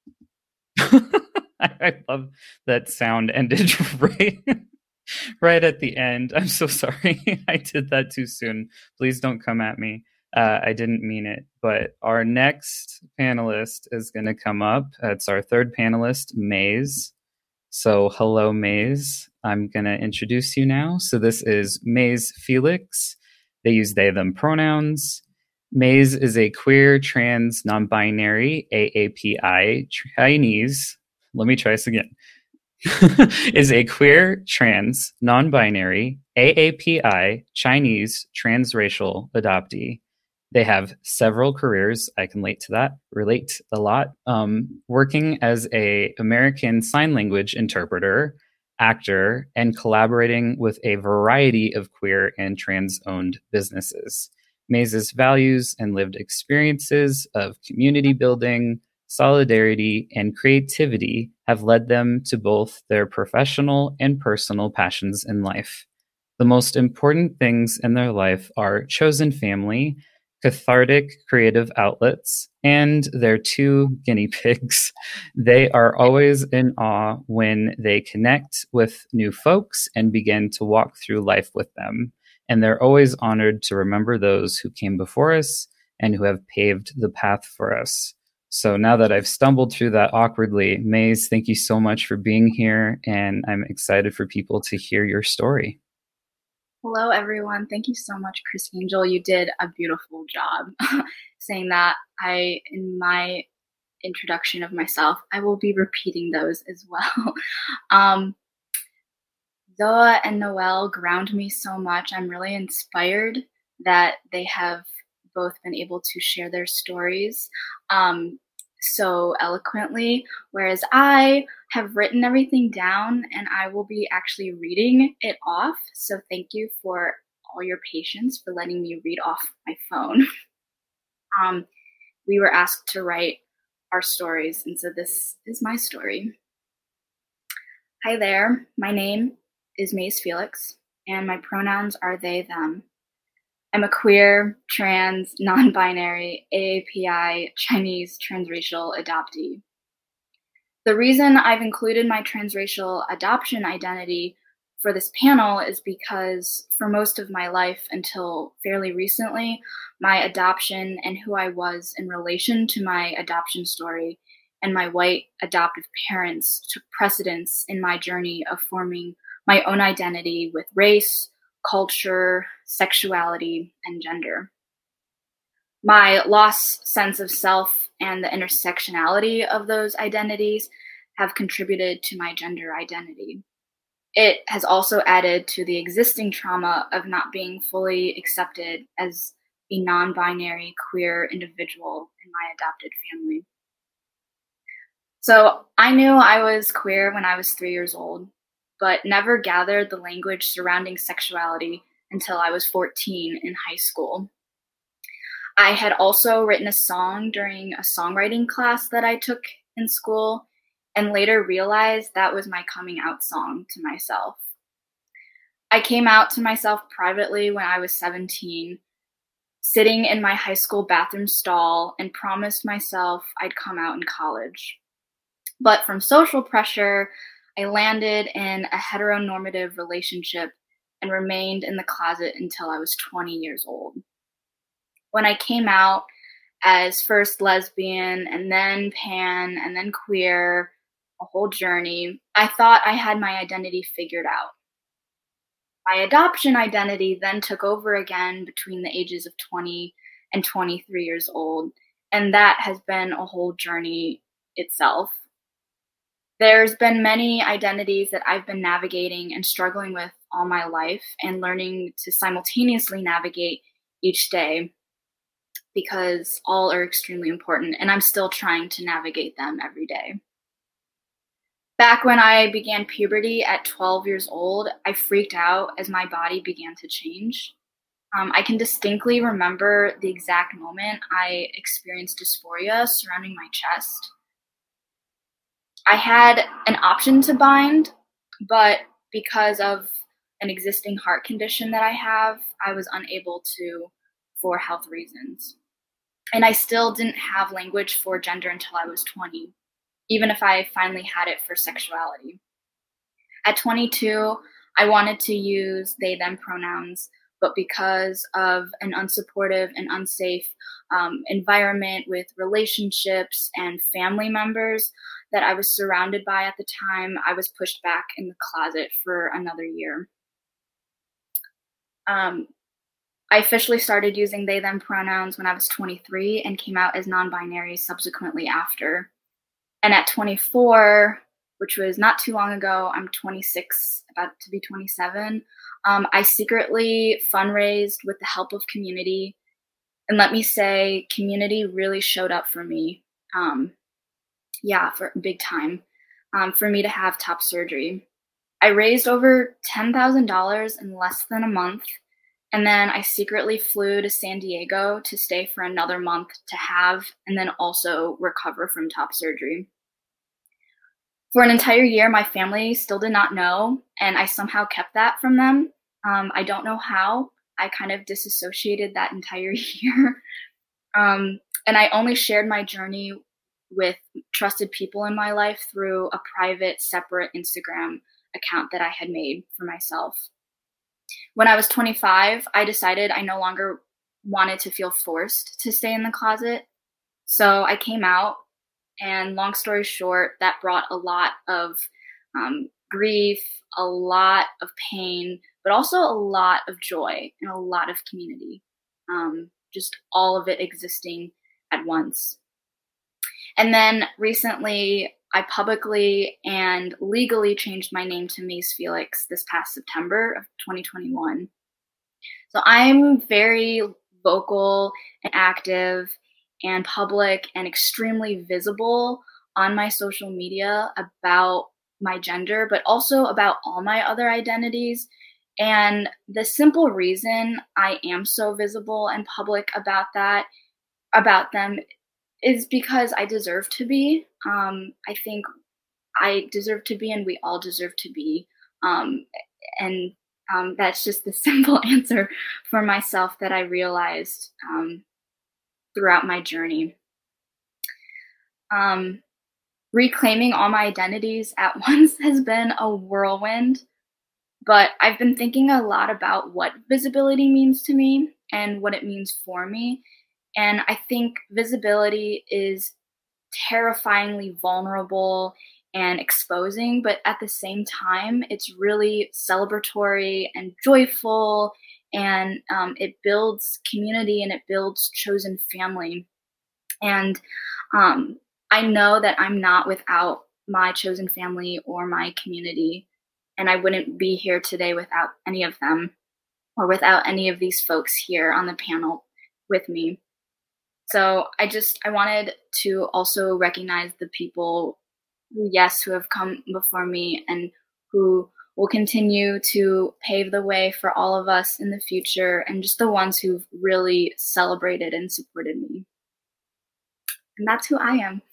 I love that sound ended right right at the end. I'm so sorry. I did that too soon. Please don't come at me. Uh, I didn't mean it. But our next panelist is going to come up. It's our third panelist, Maze. So, hello, Maze. I'm going to introduce you now. So, this is Maze Felix. They use they, them pronouns. Maze is a queer, trans, non binary, A A P I Chinese. Let me try this again. Is a queer, trans, non binary, A A P I Chinese transracial adoptee. They have several careers. I can relate to that, relate a lot. Um, working as a American Sign Language interpreter, actor, and collaborating with a variety of queer and trans-owned businesses. Maze's values and lived experiences of community building, solidarity, and creativity have led them to both their professional and personal passions in life. The most important things in their life are chosen family, cathartic creative outlets, and their two guinea pigs. They are always in awe when they connect with new folks and begin to walk through life with them. And they're always honored to remember those who came before us and who have paved the path for us. So now that I've stumbled through that awkwardly, Maze, thank you so much for being here, and I'm excited for people to hear your story. Hello, everyone. Thank you so much, Chris Angel. You did a beautiful job saying that. I, in my introduction of myself, I will be repeating those as well. um, Zoa and Noel ground me so much. I'm really inspired that they have both been able to share their stories um, so eloquently, whereas I have written everything down and I will be actually reading it off. So thank you for all your patience for letting me read off my phone. um, we were asked to write our stories, and so this is my story. Hi there, my name is Maze Felix, and my pronouns are they, them. I'm a queer, trans, non-binary, A A P I, Chinese, transracial adoptee. The reason I've included my transracial adoption identity for this panel is because for most of my life until fairly recently, my adoption and who I was in relation to my adoption story and my white adoptive parents took precedence in my journey of forming my own identity with race, culture, sexuality, and gender. My lost sense of self and the intersectionality of those identities have contributed to my gender identity. It has also added to the existing trauma of not being fully accepted as a non-binary queer individual in my adopted family. So I knew I was queer when I was three years old, but never gathered the language surrounding sexuality until I was fourteen in high school. I had also written a song during a songwriting class that I took in school, and later realized that was my coming out song to myself. I came out to myself privately when I was seventeen, sitting in my high school bathroom stall, and promised myself I'd come out in college. But from social pressure, I landed in a heteronormative relationship and remained in the closet until I was twenty years old. When I came out as first lesbian and then pan and then queer, a whole journey, I thought I had my identity figured out. My adoption identity then took over again between the ages of twenty and twenty-three years old, and that has been a whole journey itself. There's been many identities that I've been navigating and struggling with all my life and learning to simultaneously navigate each day because all are extremely important, and I'm still trying to navigate them every day. Back when I began puberty at twelve years old, I freaked out as my body began to change. Um, I can distinctly remember the exact moment I experienced dysphoria surrounding my chest. I had an option to bind, but because of an existing heart condition that I have, I was unable to for health reasons. And I still didn't have language for gender until I was twenty, even if I finally had it for sexuality. At twenty-two, I wanted to use they, them pronouns, but because of an unsupportive and unsafe um, environment with relationships and family members that I was surrounded by at the time, I was pushed back in the closet for another year. Um, I officially started using they, them pronouns when I was twenty-three and came out as non-binary subsequently after. And at twenty-four, which was not too long ago, I'm twenty-six, about to be twenty-seven, um, I secretly fundraised with the help of community. And let me say, community really showed up for me. Um, yeah, for big time, um, for me to have top surgery. I raised over ten thousand dollars in less than a month. And then I secretly flew to San Diego to stay for another month to have, and then also recover from top surgery. For an entire year, my family still did not know, and I somehow kept that from them. Um, I don't know how. I kind of disassociated that entire year. Um, and I only shared my journey with trusted people in my life through a private, separate Instagram account that I had made for myself. When I was twenty-five, I decided I no longer wanted to feel forced to stay in the closet. So I came out, and long story short, that brought a lot of um, grief, a lot of pain, but also a lot of joy and a lot of community. Um, just all of it existing at once. And then recently, I publicly and legally changed my name to Mace Felix this past September of twenty twenty-one. So I'm very vocal and active and public and extremely visible on my social media about my gender, but also about all my other identities. And the simple reason I am so visible and public about that, about them, is because I deserve to be. Um, I think I deserve to be, and we all deserve to be. Um, and um, that's just the simple answer for myself that I realized um, throughout my journey. Um, reclaiming all my identities at once has been a whirlwind. But I've been thinking a lot about what visibility means to me and what it means for me. And I think visibility is terrifyingly vulnerable and exposing, but at the same time, it's really celebratory and joyful, and um, it builds community and it builds chosen family. And um, I know that I'm not without my chosen family or my community, and I wouldn't be here today without any of them or without any of these folks here on the panel with me. So I just, I wanted to also recognize the people who, yes, who have come before me and who will continue to pave the way for all of us in the future, and just the ones who've really celebrated and supported me. And that's who I am.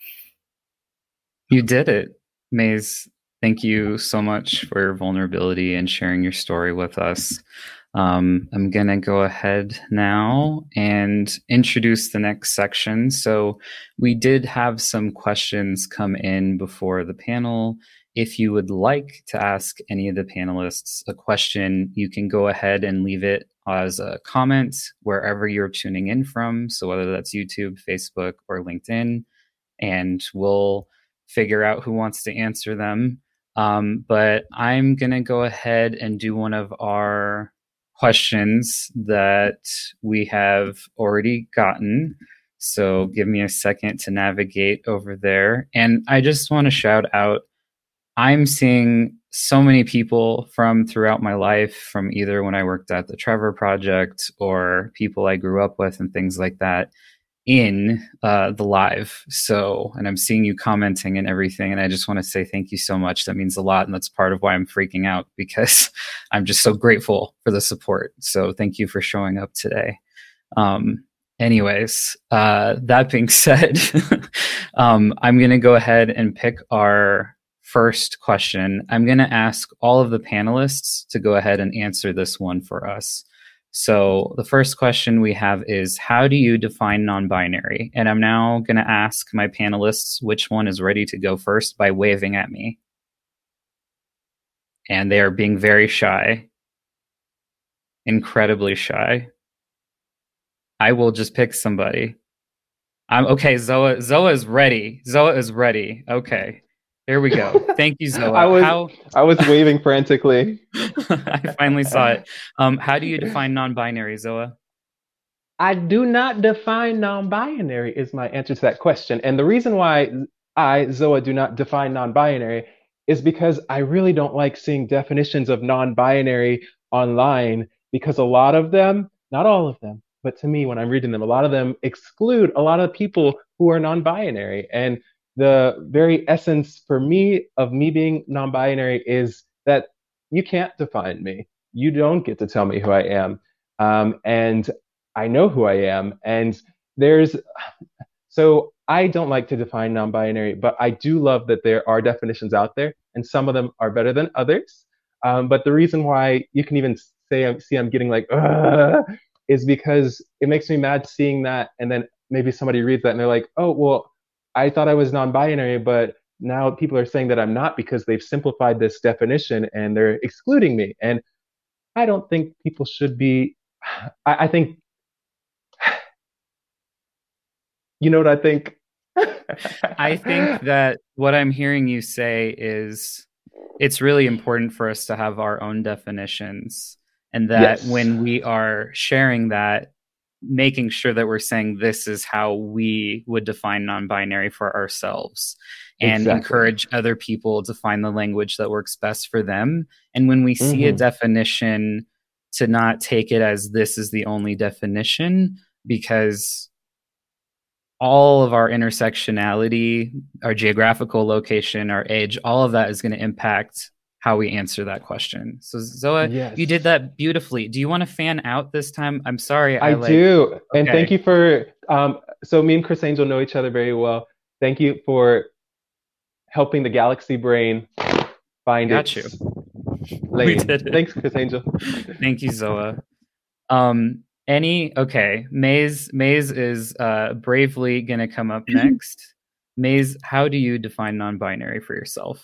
You did it, Maze. Thank you so much for your vulnerability and sharing your story with us. Um, I'm going to go ahead now and introduce the next section. So we did have some questions come in before the panel. If you would like to ask any of the panelists a question, you can go ahead and leave it as a comment wherever you're tuning in from. So whether that's YouTube, Facebook, or LinkedIn, and we'll figure out who wants to answer them. Um, but I'm going to go ahead and do one of our questions that we have already gotten. So give me a second to navigate over there. And I just want to shout out, I'm seeing so many people from throughout my life, from either when I worked at the Trevor Project or people I grew up with and things like that, in uh, the live. So, and I'm seeing you commenting and everything. And I just want to say thank you so much. That means a lot. And that's part of why I'm freaking out, because I'm just so grateful for the support. So thank you for showing up today. Um, anyways, uh, that being said, um, I'm going to go ahead and pick our first question. I'm going to ask all of the panelists to go ahead and answer this one for us. So the first question we have is, how do you define non-binary? And I'm now going to ask my panelists which one is ready to go first by waving at me. And they are being very shy, incredibly shy. I will just pick somebody. I'm okay. Zoa, Zoa is ready. Zoa is ready. Okay. Here we go. Thank you, Zoa. I was how... I was waving frantically. I finally saw it. Um, how do you define non-binary, Zoa? I do not define non-binary is my answer to that question. And the reason why I, Zoa, do not define non-binary is because I really don't like seeing definitions of non-binary online, because a lot of them, not all of them, but to me, when I'm reading them, a lot of them exclude a lot of people who are non-binary. And the very essence for me of me being non-binary is that you can't define me. You don't get to tell me who I am. Um, and I know who I am. And there's, so I don't like to define non-binary, but I do love that there are definitions out there, and some of them are better than others. Um, but the reason why you can even say, see I'm getting like, Ugh, is because it makes me mad seeing that. And then maybe somebody reads that and they're like, oh, well, I thought I was non-binary, but now people are saying that I'm not because they've simplified this definition and they're excluding me. And I don't think people should be, I, I think, you know what I think? I think that what I'm hearing you say is it's really important for us to have our own definitions, and that yes. when we are sharing that, making sure that we're saying this is how we would define non-binary for ourselves, and exactly. encourage other people to find the language that works best for them. And when we mm-hmm. see a definition, to not take it as this is the only definition, because all of our intersectionality, our geographical location, our age, all of that is going to impact how we answer that question. So Zoa, yes. you did that beautifully. Do you want to fan out this time? I'm sorry. I, I like, do. Okay. And thank you for, um, so me and Chris Angel know each other very well. Thank you for helping the Galaxy Brain find Got it. you. Lane. We did it. Thanks, Chris Angel. Thank you, Zoa. Um, any, okay. Maze, Maze is uh, bravely going to come up next. Maze, how do you define non-binary for yourself?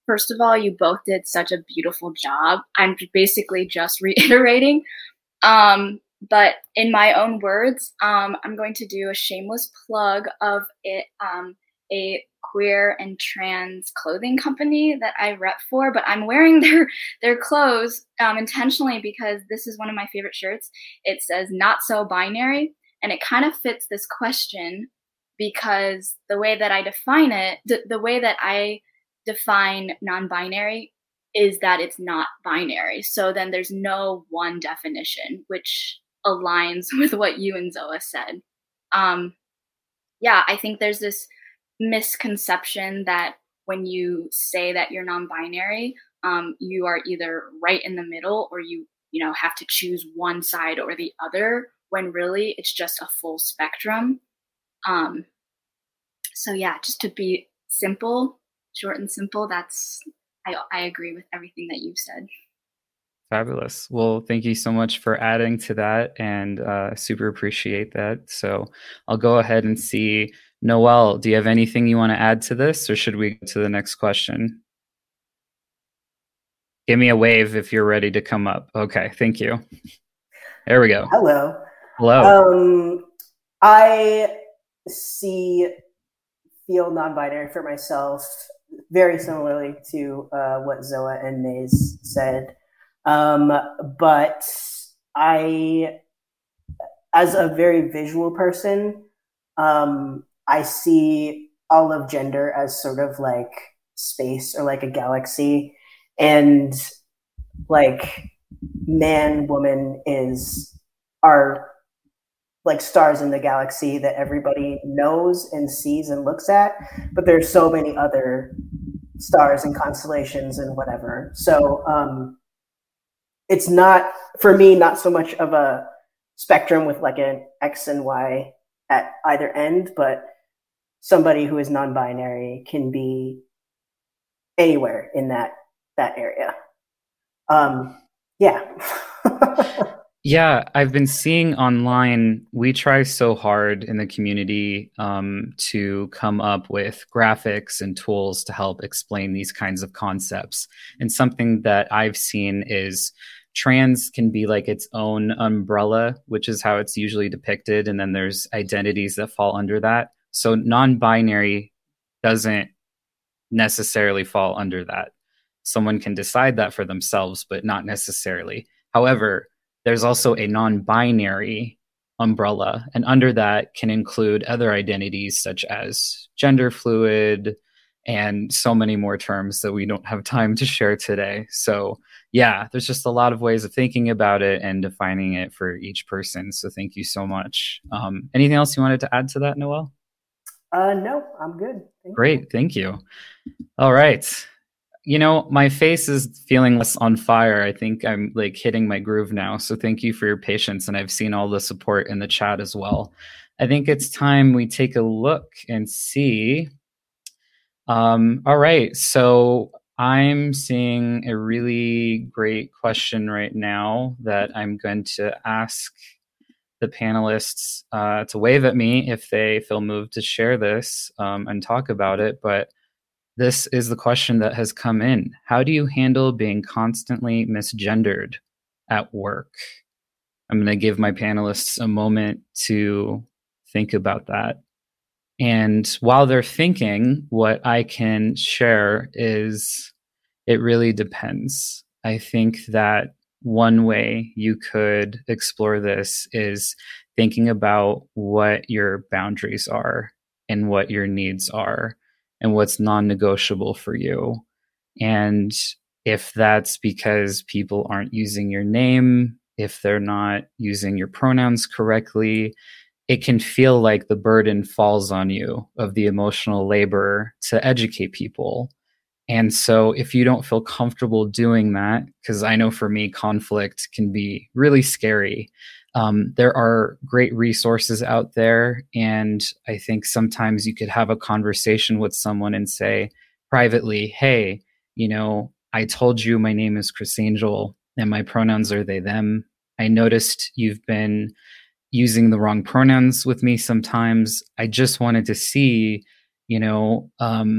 First of all, you both did such a beautiful job. I'm basically just reiterating. Um, but in my own words, um, I'm going to do a shameless plug of it, um, a queer and trans clothing company that I rep for, but I'm wearing their their clothes um, intentionally because this is one of my favorite shirts. It says "Not So Binary," and it kind of fits this question because the way that I define it, the, the way that I define non-binary is that it's not binary. So then there's no one definition, which aligns with what you and Zoa said. Um, yeah, I think there's this misconception that when you say that you're non-binary, um, you are either right in the middle or you, you know, have to choose one side or the other, when really it's just a full spectrum. Um, so yeah, just to be simple, short and simple, that's, I, I agree with everything that you've said. Fabulous. Well, thank you so much for adding to that, and uh, super appreciate that. So I'll go ahead and see. Noelle, do you have anything you want to add to this, or should we go to the next question? Give me a wave if you're ready to come up. Okay, thank you. There we go. Hello. Hello. Um, I see, feel non-binary for myself very similarly to uh, what Zoa and Maze said. Um, but I, as a very visual person, um, I see all of gender as sort of like space or like a galaxy, and like man, woman is are like stars in the galaxy that everybody knows and sees and looks at, but there's so many other stars and constellations and whatever. So um, it's not, for me, not so much of a spectrum with like an X and Y at either end, but somebody who is non-binary can be anywhere in that that area. Um, yeah. Yeah, I've been seeing online, we try so hard in the community um, to come up with graphics and tools to help explain these kinds of concepts. And something that I've seen is trans can be like its own umbrella, which is how it's usually depicted. And then there's identities that fall under that. So non-binary doesn't necessarily fall under that. Someone can decide that for themselves, but not necessarily. However, there's also a non-binary umbrella, and under that can include other identities such as gender fluid and so many more terms that we don't have time to share today. So yeah, there's just a lot of ways of thinking about it and defining it for each person. So thank you so much. Um, anything else you wanted to add to that, Noelle? Uh, no, I'm good. Thank Great, you. Thank you. All right. You know, my face is feeling less on fire. I think I'm like hitting my groove now. So thank you for your patience. And I've seen all the support in the chat as well. I think it's time we take a look and see. Um, all right. So I'm seeing a really great question right now that I'm going to ask the panelists uh, to wave at me if they feel moved to share this um, and talk about it. But this is the question that has come in. How do you handle being constantly misgendered at work? I'm going to give my panelists a moment to think about that. And while they're thinking, what I can share is it really depends. I think that one way you could explore this is thinking about what your boundaries are and what your needs are, and what's non-negotiable for you. And if that's because people aren't using your name, if they're not using your pronouns correctly, it can feel like the burden falls on you of the emotional labor to educate people. And so if you don't feel comfortable doing that, because I know for me, conflict can be really scary. Um, there are great resources out there. And I think sometimes you could have a conversation with someone and say privately, hey, you know, I told you my name is Chris Angel and my pronouns are they, them. I noticed you've been using the wrong pronouns with me sometimes. I just wanted to see, you know, um,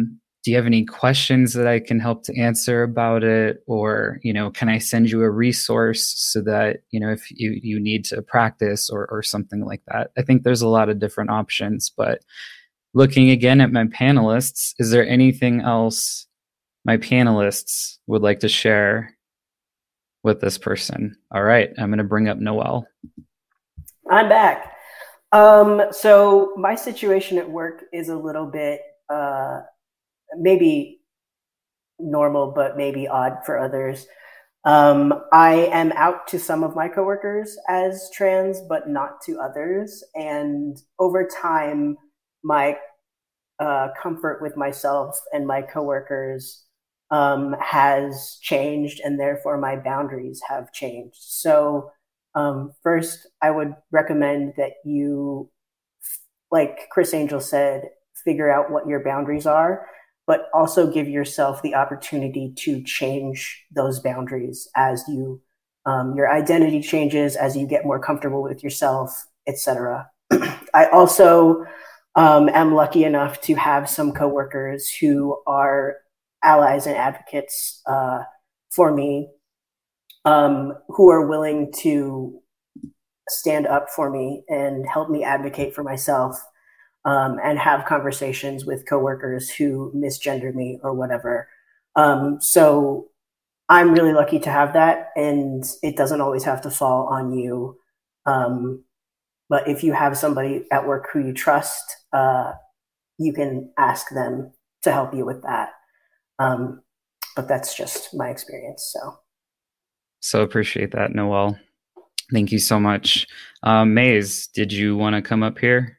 do you have any questions that I can help to answer about it? Or, you know, can I send you a resource so that, you know, if you, you need to practice or, or something like that? I think there's a lot of different options, but looking again at my panelists, is there anything else my panelists would like to share with this person? All right, I'm going to bring up Noel. I'm back. Um, so my situation at work is a little bit uh, maybe normal, but maybe odd for others. Um, I am out to some of my coworkers as trans, but not to others. And over time, my uh, comfort with myself and my coworkers um, has changed, and therefore my boundaries have changed. So um, first, I would recommend that you, like Criss Angel said, figure out what your boundaries are, but also give yourself the opportunity to change those boundaries as you um, your identity changes, as you get more comfortable with yourself, et cetera. I also um, am lucky enough to have some coworkers who are allies and advocates uh, for me, um, who are willing to stand up for me and help me advocate for myself, um, and have conversations with coworkers who misgender me or whatever. Um, so I'm really lucky to have that, and it doesn't always have to fall on you. Um, but if you have somebody at work who you trust, uh, you can ask them to help you with that. Um, but that's just my experience. So, so appreciate that, Noel. Thank you so much. Um, Maze, did you want to come up here?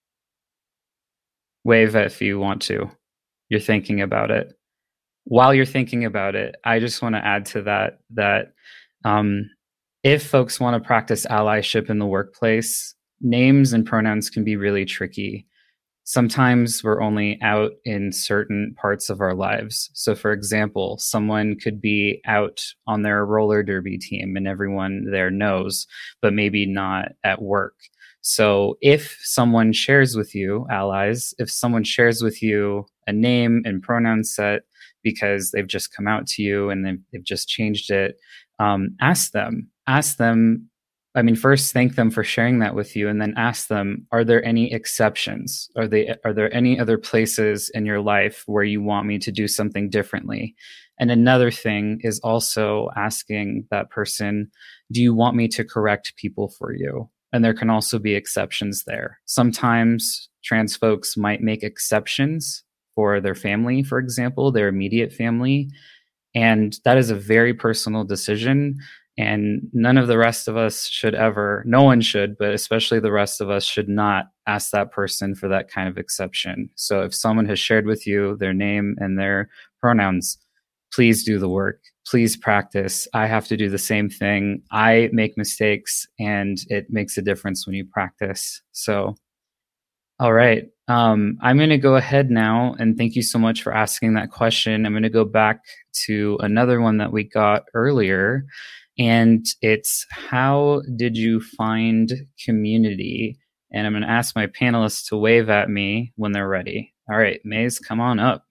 Wave if you want to. You're thinking about it. While you're thinking about it, I just want to add to that that um, if folks want to practice allyship in the workplace, names and pronouns can be really tricky. Sometimes we're only out in certain parts of our lives. So for example, someone could be out on their roller derby team and everyone there knows, but maybe not at work. So if someone shares with you, allies, if someone shares with you a name and pronoun set because they've just come out to you and they've, they've just changed it, um, ask them, ask them, I mean, first thank them for sharing that with you, and then ask them, are there any exceptions? Are they, are there any other places in your life where you want me to do something differently? And another thing is also asking that person, do you want me to correct people for you? And there can also be exceptions there. Sometimes trans folks might make exceptions for their family, for example, their immediate family. And that is a very personal decision. And none of the rest of us should ever, no one should, but especially the rest of us should not ask that person for that kind of exception. So if someone has shared with you their name and their pronouns, please do the work. Please practice. I have to do the same thing. I make mistakes, and it makes a difference when you practice. So, all right. Um, I'm going to go ahead now, and thank you so much for asking that question. I'm going to go back to another one that we got earlier. And it's, how did you find community? And I'm going to ask my panelists to wave at me when they're ready. All right, Maze, come on up.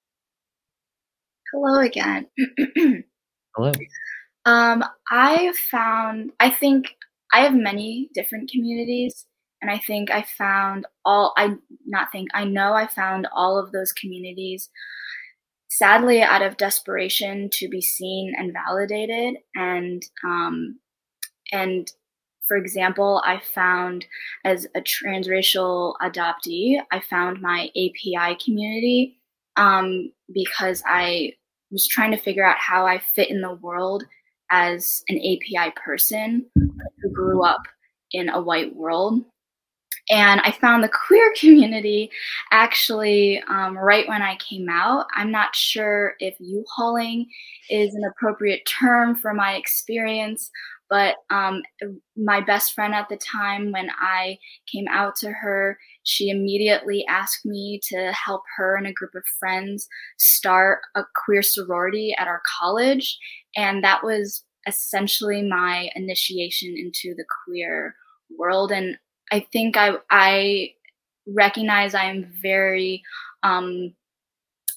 Hello again. Hello. Um, I found, I think I have many different communities, and I think I found all, I not think, I know I found all of those communities, sadly, out of desperation to be seen and validated. And, um, and for example, I found, as a transracial adoptee, I found my A P I community, um, because I was trying to figure out how I fit in the world as an A P I person who grew up in a white world. And I found the queer community actually um, right when I came out. I'm not sure if U-hauling is an appropriate term for my experience, but um, my best friend at the time, when I came out to her, she immediately asked me to help her and a group of friends start a queer sorority at our college. And that was essentially my initiation into the queer world. And I think I, I recognize I'm very um,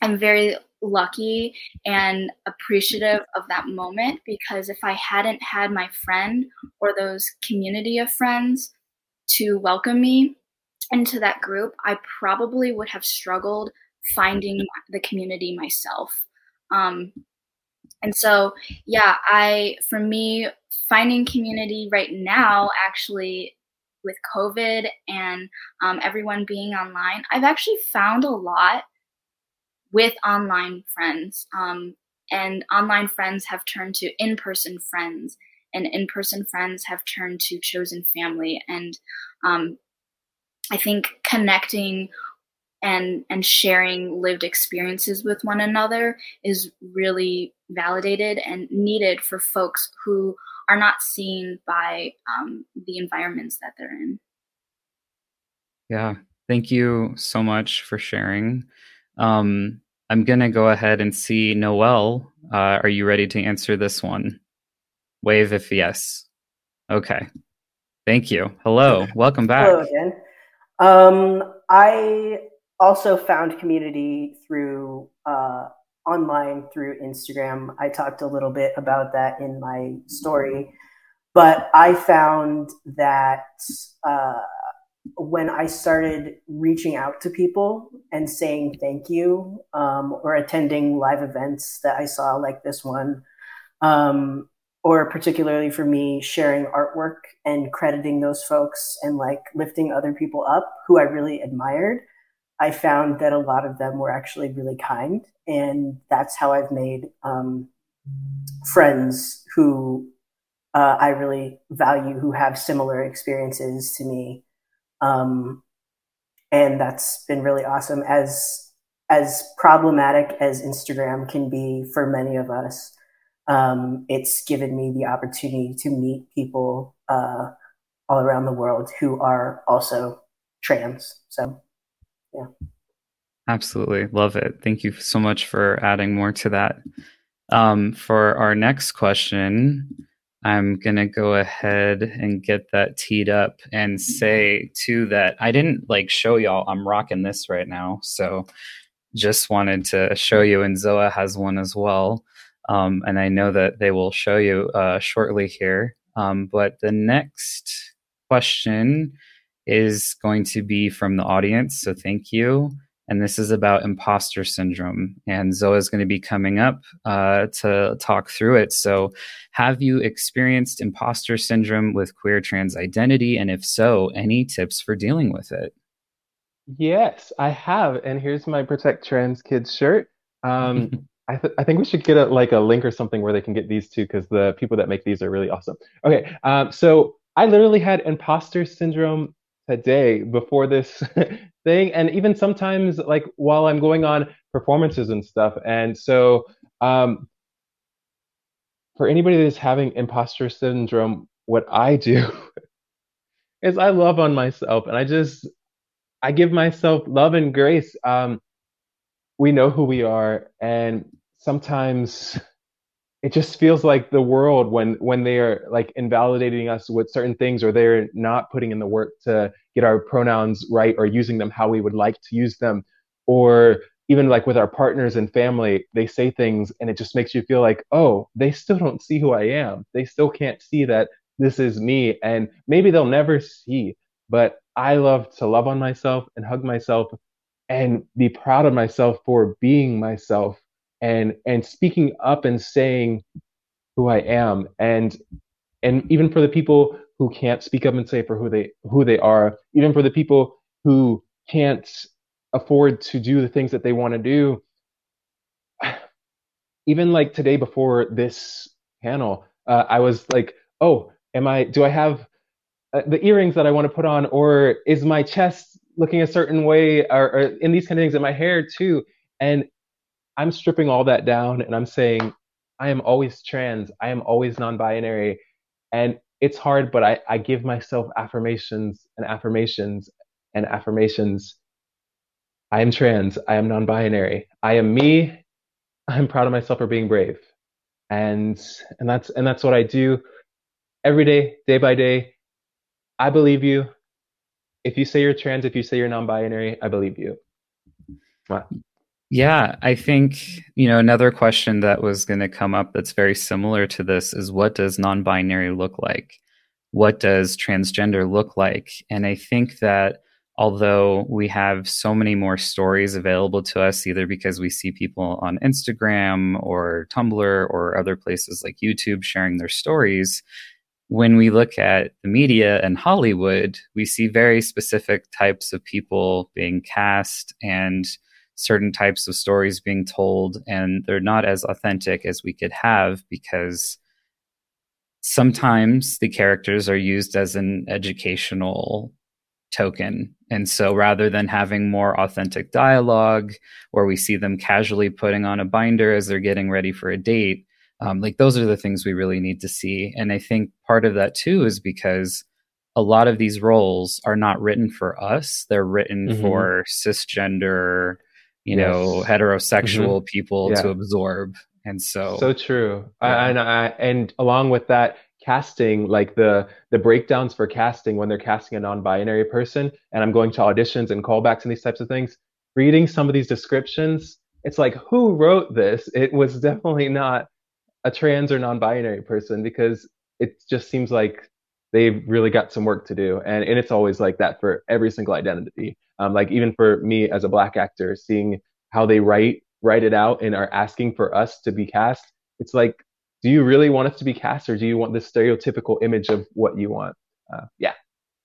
I'm very lucky and appreciative of that moment, because if I hadn't had my friend or those community of friends to welcome me into that group, I probably would have struggled finding the community myself. Um, and so, yeah, I, for me, finding community right now, actually, with COVID and um, everyone being online, I've actually found a lot with online friends. Um, and online friends have turned to in-person friends, and in-person friends have turned to chosen family. And um, I think connecting and and sharing lived experiences with one another is really validated and needed for folks who are not seen by um, the environments that they're in. Yeah, thank you so much for sharing. Um, I'm going to go ahead and see Noelle. Uh, are you ready to answer this one? Wave if yes. Okay. Thank you. Hello. Welcome back. Hello again. Um, I also found community through uh, online through Instagram. I talked a little bit about that in my story, but I found that uh, when I started reaching out to people and saying thank you, um, or attending live events that I saw, like this one, um, or particularly for me, sharing artwork and crediting those folks and like lifting other people up who I really admired, I found that a lot of them were actually really kind. And that's how I've made um, friends who uh, I really value, who have similar experiences to me. Um, and that's been really awesome. As as problematic as Instagram can be for many of us, um, it's given me the opportunity to meet people uh, all around the world who are also trans. So, yeah. Absolutely. Love it. Thank you so much for adding more to that. Um, for our next question, I'm going to go ahead and get that teed up and say too that I didn't like show y'all. I'm rocking this right now. So just wanted to show you, and Zoa has one as well. Um, and I know that they will show you uh, shortly here. Um, but the next question is going to be from the audience. So thank you. And this is about imposter syndrome. And Zoa is going to be coming up uh, to talk through it. So have you experienced imposter syndrome with queer trans identity? And if so, any tips for dealing with it? Yes, I have. And here's my Protect Trans Kids shirt. Um, I, th I think we should get a, like a link or something where they can get these too, because the people that make these are really awesome. Okay, um, so I literally had imposter syndrome today before this thing, and even sometimes like while I'm going on performances and stuff. And so um, for anybody that's having imposter syndrome, what I do is I love on myself, and I just I give myself love and grace. Um, we know who we are, and sometimes it just feels like the world when when they are like invalidating us with certain things, or they're not putting in the work to get our pronouns right or using them how we would like to use them, or even like with our partners and family, they say things and it just makes you feel like, oh, they still don't see who I am. They still can't see that this is me, and maybe they'll never see. But I love to love on myself and hug myself and be proud of myself for being myself, and and speaking up and saying who I am. And and even for the people who can't speak up and say for who they who they are, even for the people who can't afford to do the things that they want to do, even like today before this panel, uh, I was like, oh, am I do I have uh, the earrings that I want to put on, or is my chest looking a certain way, or, or in these kind of things, in my hair too? And I'm stripping all that down and I'm saying, I am always trans. I am always non-binary. And it's hard, but I, I give myself affirmations and affirmations and affirmations. I am trans. I am non-binary. I am me. I'm proud of myself for being brave. And and that's and that's what I do every day, day by day. I believe you. If you say you're trans, if you say you're non-binary, I believe you. Wow. Yeah, I think, you know, another question that was going to come up that's very similar to this is what does non-binary look like? What does transgender look like? And I think that although we have so many more stories available to us, either because we see people on Instagram or Tumblr or other places like YouTube sharing their stories, when we look at the media and Hollywood, we see very specific types of people being cast and certain types of stories being told, and they're not as authentic as we could have because sometimes the characters are used as an educational token. And so rather than having more authentic dialogue, or we see them casually putting on a binder as they're getting ready for a date, um, like those are the things we really need to see. And I think part of that too is because a lot of these roles are not written for us. They're written mm-hmm. for cisgender, you yes. know, heterosexual mm-hmm. people yeah. to absorb. And so, so true. Yeah. I, and I, and along with that, casting, like the the breakdowns for casting when they're casting a non-binary person, and I'm going to auditions and callbacks and these types of things. Reading some of these descriptions, it's like, who wrote this? It was definitely not a trans or non-binary person, because it just seems like they've really got some work to do. And, and it's always like that for every single identity. Um, like even for me as a Black actor, seeing how they write write it out and are asking for us to be cast, it's like, do you really want us to be cast, or do you want this stereotypical image of what you want? Uh, yeah.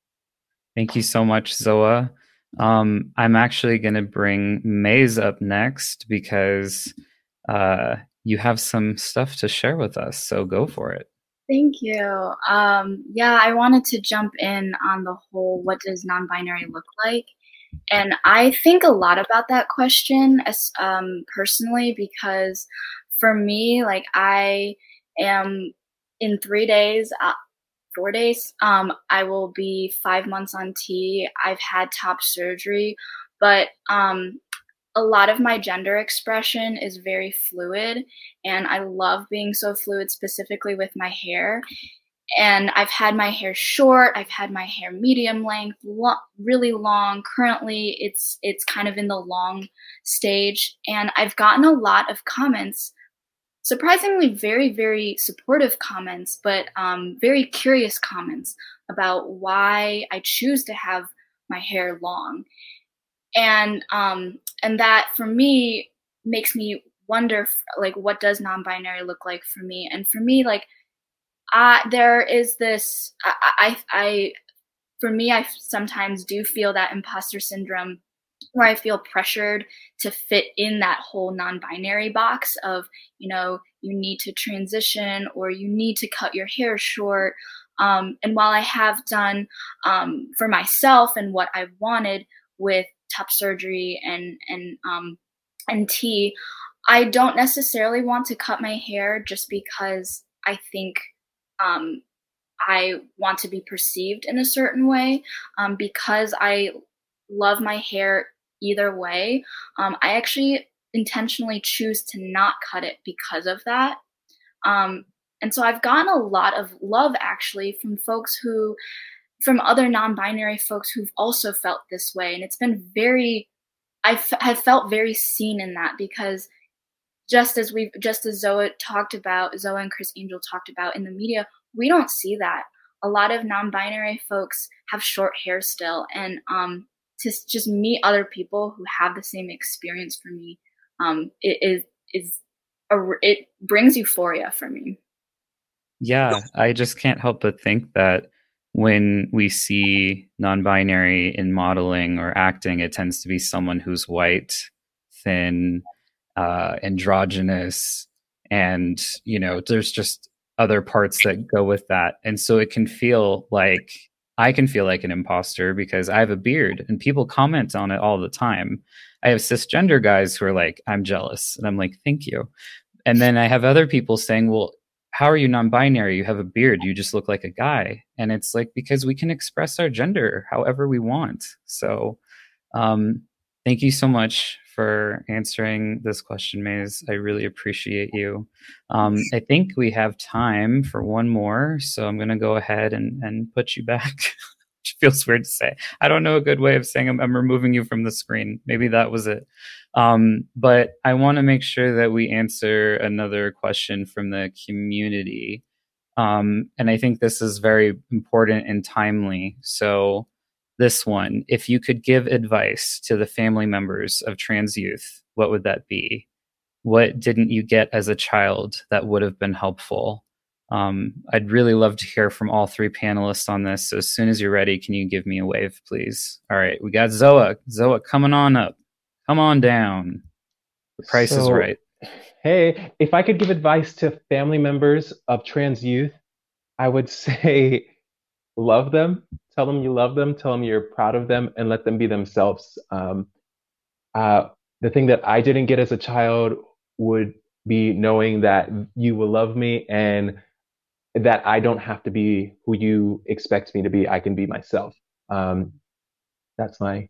Thank you so much, Zoa. Um, I'm actually going to bring Maze up next because uh, you have some stuff to share with us. So go for it. Thank you. Um, yeah, I wanted to jump in on the whole, what does non-binary look like? And I think a lot about that question as, um, personally, because for me, like I am in three days, uh, four days, um, I will be five months on T. I've had top surgery, but um, a lot of my gender expression is very fluid, and I love being so fluid, specifically with my hair. And I've had my hair short, I've had my hair medium length, lo- really long. Currently, it's it's kind of in the long stage, and I've gotten a lot of comments, surprisingly very, very supportive comments, but um, very curious comments about why I choose to have my hair long. And um, and that, for me, makes me wonder, like, what does non-binary look like for me? And for me, like, Uh, there is this, I, I, I, for me, I sometimes do feel that imposter syndrome where I feel pressured to fit in that whole non-binary box of, you know, you need to transition or you need to cut your hair short. Um, and while I have done um, for myself and what I've wanted with top surgery and, and, um, and T, I don't necessarily want to cut my hair just because I think Um, I want to be perceived in a certain way, um, because I love my hair either way. Um, I actually intentionally choose to not cut it because of that. Um, and so I've gotten a lot of love actually from folks who, from other non-binary folks who've also felt this way. And it's been very, I f- have felt very seen in that, because just as we've, just as Zoa talked about, Zoa and Criss Angel talked about in the media, we don't see that. A lot of non-binary folks have short hair still, and um, to just meet other people who have the same experience for me, um, it is is a, it brings euphoria for me. Yeah, I just can't help but think that when we see non-binary in modeling or acting, it tends to be someone who's white, thin, uh, androgynous, and, you know, there's just other parts that go with that. And so it can feel like, I can feel like an imposter because I have a beard and people comment on it all the time. I have cisgender guys who are like, I'm jealous. And I'm like, thank you. And then I have other people saying, well, how are you non-binary? You have a beard. You just look like a guy. And it's like, because we can express our gender however we want. So um, thank you so much for answering this question, Maze. I really appreciate you. Um, I think we have time for one more. So I'm going to go ahead and, and put you back. which feels weird to say. I don't know a good way of saying I'm, I'm removing you from the screen. Maybe that was it. Um, but I want to make sure that we answer another question from the community. Um, and I think this is very important and timely. So this one, if you could give advice to the family members of trans youth, what would that be? What didn't you get as a child that would have been helpful? Um, I'd really love to hear from all three panelists on this. So as soon as you're ready, can you give me a wave, please? All right, we got Zoa. Zoa, coming on up. Come on down. The price so, is right. Hey, if I could give advice to family members of trans youth, I would say love them. Tell them you love them. Tell them you're proud of them, and let them be themselves. Um, uh, the thing that I didn't get as a child would be knowing that you will love me and that I don't have to be who you expect me to be. I can be myself. Um, that's my.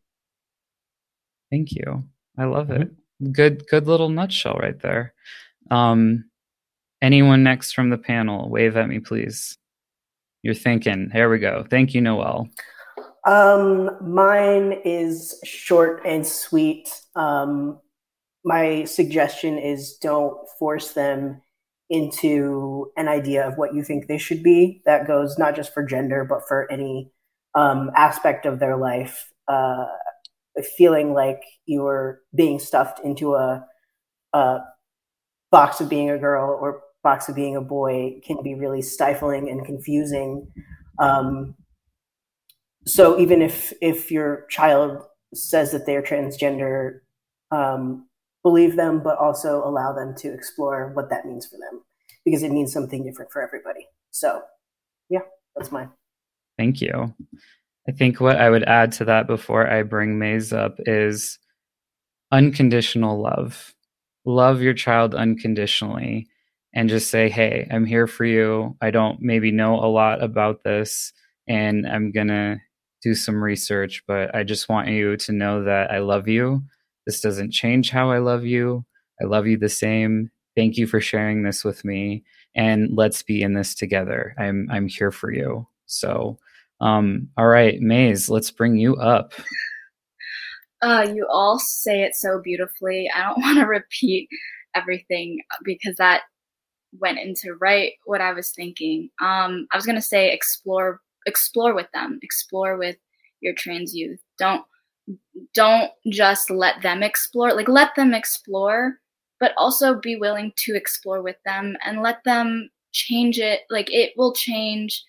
Thank you. I love mm-hmm. it. Good, good little nutshell right there. Um, anyone next from the panel, wave at me, please. You're thinking. Here we go. Thank you, Noelle. Um, mine is short and sweet. Um, my suggestion is don't force them into an idea of what you think they should be. That goes not just for gender, but for any um, aspect of their life. Uh, feeling like you're being stuffed into a, a box of being a girl or box of being a boy can be really stifling and confusing. Um, so even if if your child says that they're transgender, um, believe them, but also allow them to explore what that means for them, because it means something different for everybody. So yeah, that's mine. Thank you. I think what I would add to that before I bring Maze up is unconditional love. Love your child unconditionally and just say, hey, I'm here for you. I don't maybe know a lot about this and I'm going to do some research, but I just want you to know that I love you. This doesn't change how I love you. I love you the same. Thank you for sharing this with me. And let's be in this together. I'm I'm here for you. So, um, all right, Maze, let's bring you up. Uh, you all say it so beautifully. I don't want to repeat everything because that went into right what I was thinking. Um, I was going to say explore, explore with them, explore with your trans youth. Don't, don't just let them explore, like let them explore, but also be willing to explore with them and let them change it. Like it will change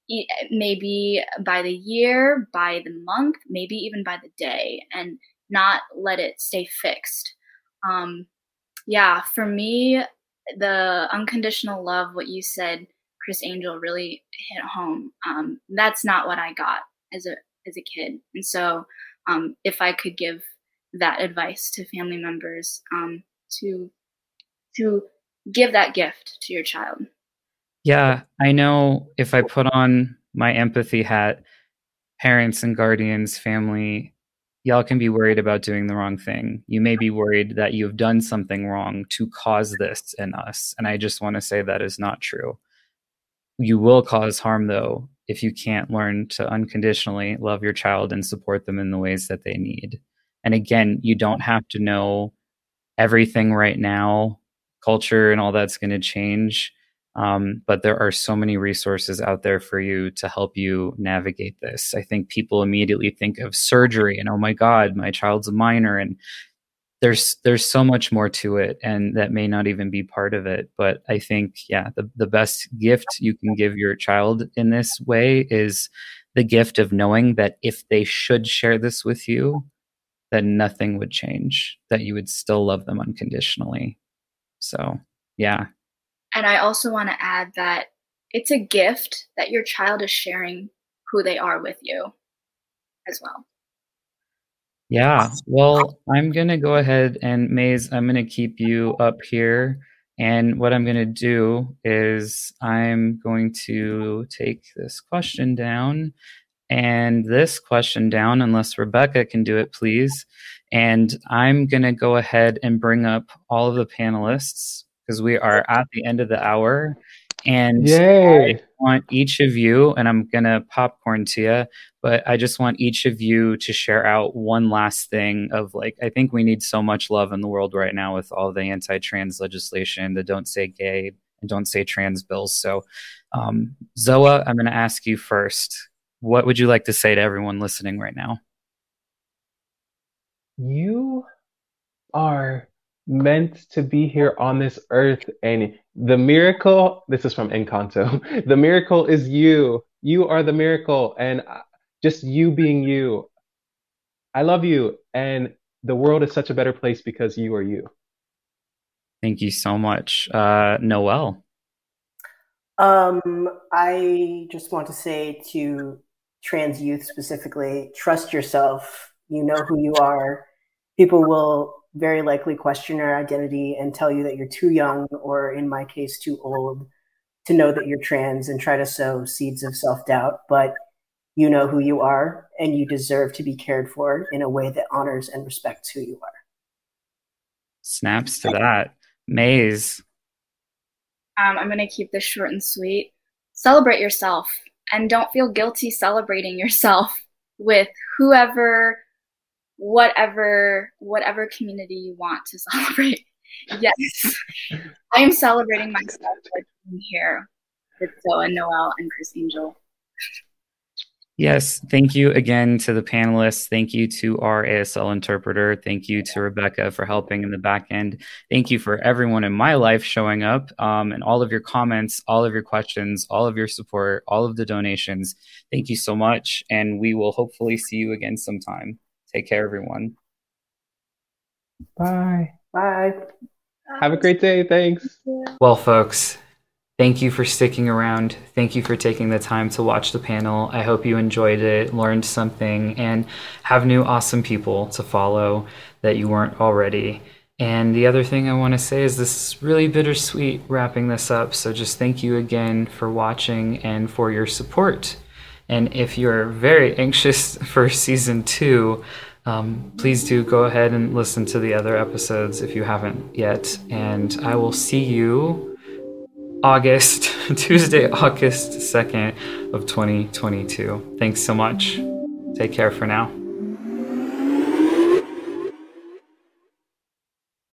maybe by the year, by the month, maybe even by the day, and not let it stay fixed. Um, yeah, for me, the unconditional love, what you said, Criss Angel, really hit home. Um, that's not what I got as a as a kid. And so um, if I could give that advice to family members, um, to to give that gift to your child. Yeah, I know if I put on my empathy hat, parents and guardians, family, y'all can be worried about doing the wrong thing. You may be worried that you've done something wrong to cause this in us. And I just want to say that is not true. You will cause harm, though, if you can't learn to unconditionally love your child and support them in the ways that they need. And again, you don't have to know everything right now. Culture and all that's going to change. Um, but there are so many resources out there for you to help you navigate this. I think people immediately think of surgery and, oh my God, my child's a minor. And there's there's so much more to it, and that may not even be part of it. But I think, yeah, the, the best gift you can give your child in this way is the gift of knowing that if they should share this with you, that nothing would change, that you would still love them unconditionally. So, yeah. And I also want to add that it's a gift that your child is sharing who they are with you as well. Yeah. Well, I'm going to go ahead and Maze, I'm going to keep you up here. And what I'm going to do is I'm going to take this question down and this question down, unless Rebecca can do it, please. And I'm going to go ahead and bring up all of the panelists, because we are at the end of the hour And Yay. I want each of you, and I'm going to popcorn to you, but I just want each of you to share out one last thing of like, I think we need so much love in the world right now with all the anti-trans legislation, the Don't Say Gay and Don't Say Trans bills. So um, Zoa, I'm going to ask you first. What would you like to say to everyone listening right now? You are meant to be here on this earth, and the miracle, this is from Encanto, the miracle is you. You are the miracle, and just you being you. I love you, and the world is such a better place because you are you. Thank you so much. Uh, Noelle. Um, I just want to say to trans youth specifically, trust yourself. You know who you are. People will very likely question your identity and tell you that you're too young, or in my case, too old to know that you're trans and try to sow seeds of self-doubt. But you know who you are, and you deserve to be cared for in a way that honors and respects who you are. Snaps to that. Maze. Um, I'm going to keep this short and sweet. Celebrate yourself, and don't feel guilty celebrating yourself with whoever, whatever, whatever community you want to celebrate. Yes, I am celebrating myself by being here with Zoa, Noelle, and Chris Angel. Yes, thank you again to the panelists. Thank you to our A S L interpreter. Thank you to Rebecca for helping in the back end. Thank you for everyone in my life showing up, um, and all of your comments, all of your questions, all of your support, all of the donations. Thank you so much, and we will hopefully see you again sometime. Take care, everyone. Bye. Bye. Have a great day. Thanks. Well, folks, thank you for sticking around. Thank you for taking the time to watch the panel. I hope you enjoyed it, learned something, and have new awesome people to follow that you weren't already. And the other thing I want to say is this is really bittersweet wrapping this up. So just thank you again for watching and for your support. And if you're very anxious for season two, um, please do go ahead and listen to the other episodes if you haven't yet. And I will see you August, Tuesday, August second of twenty twenty-two. Thanks so much. Take care for now.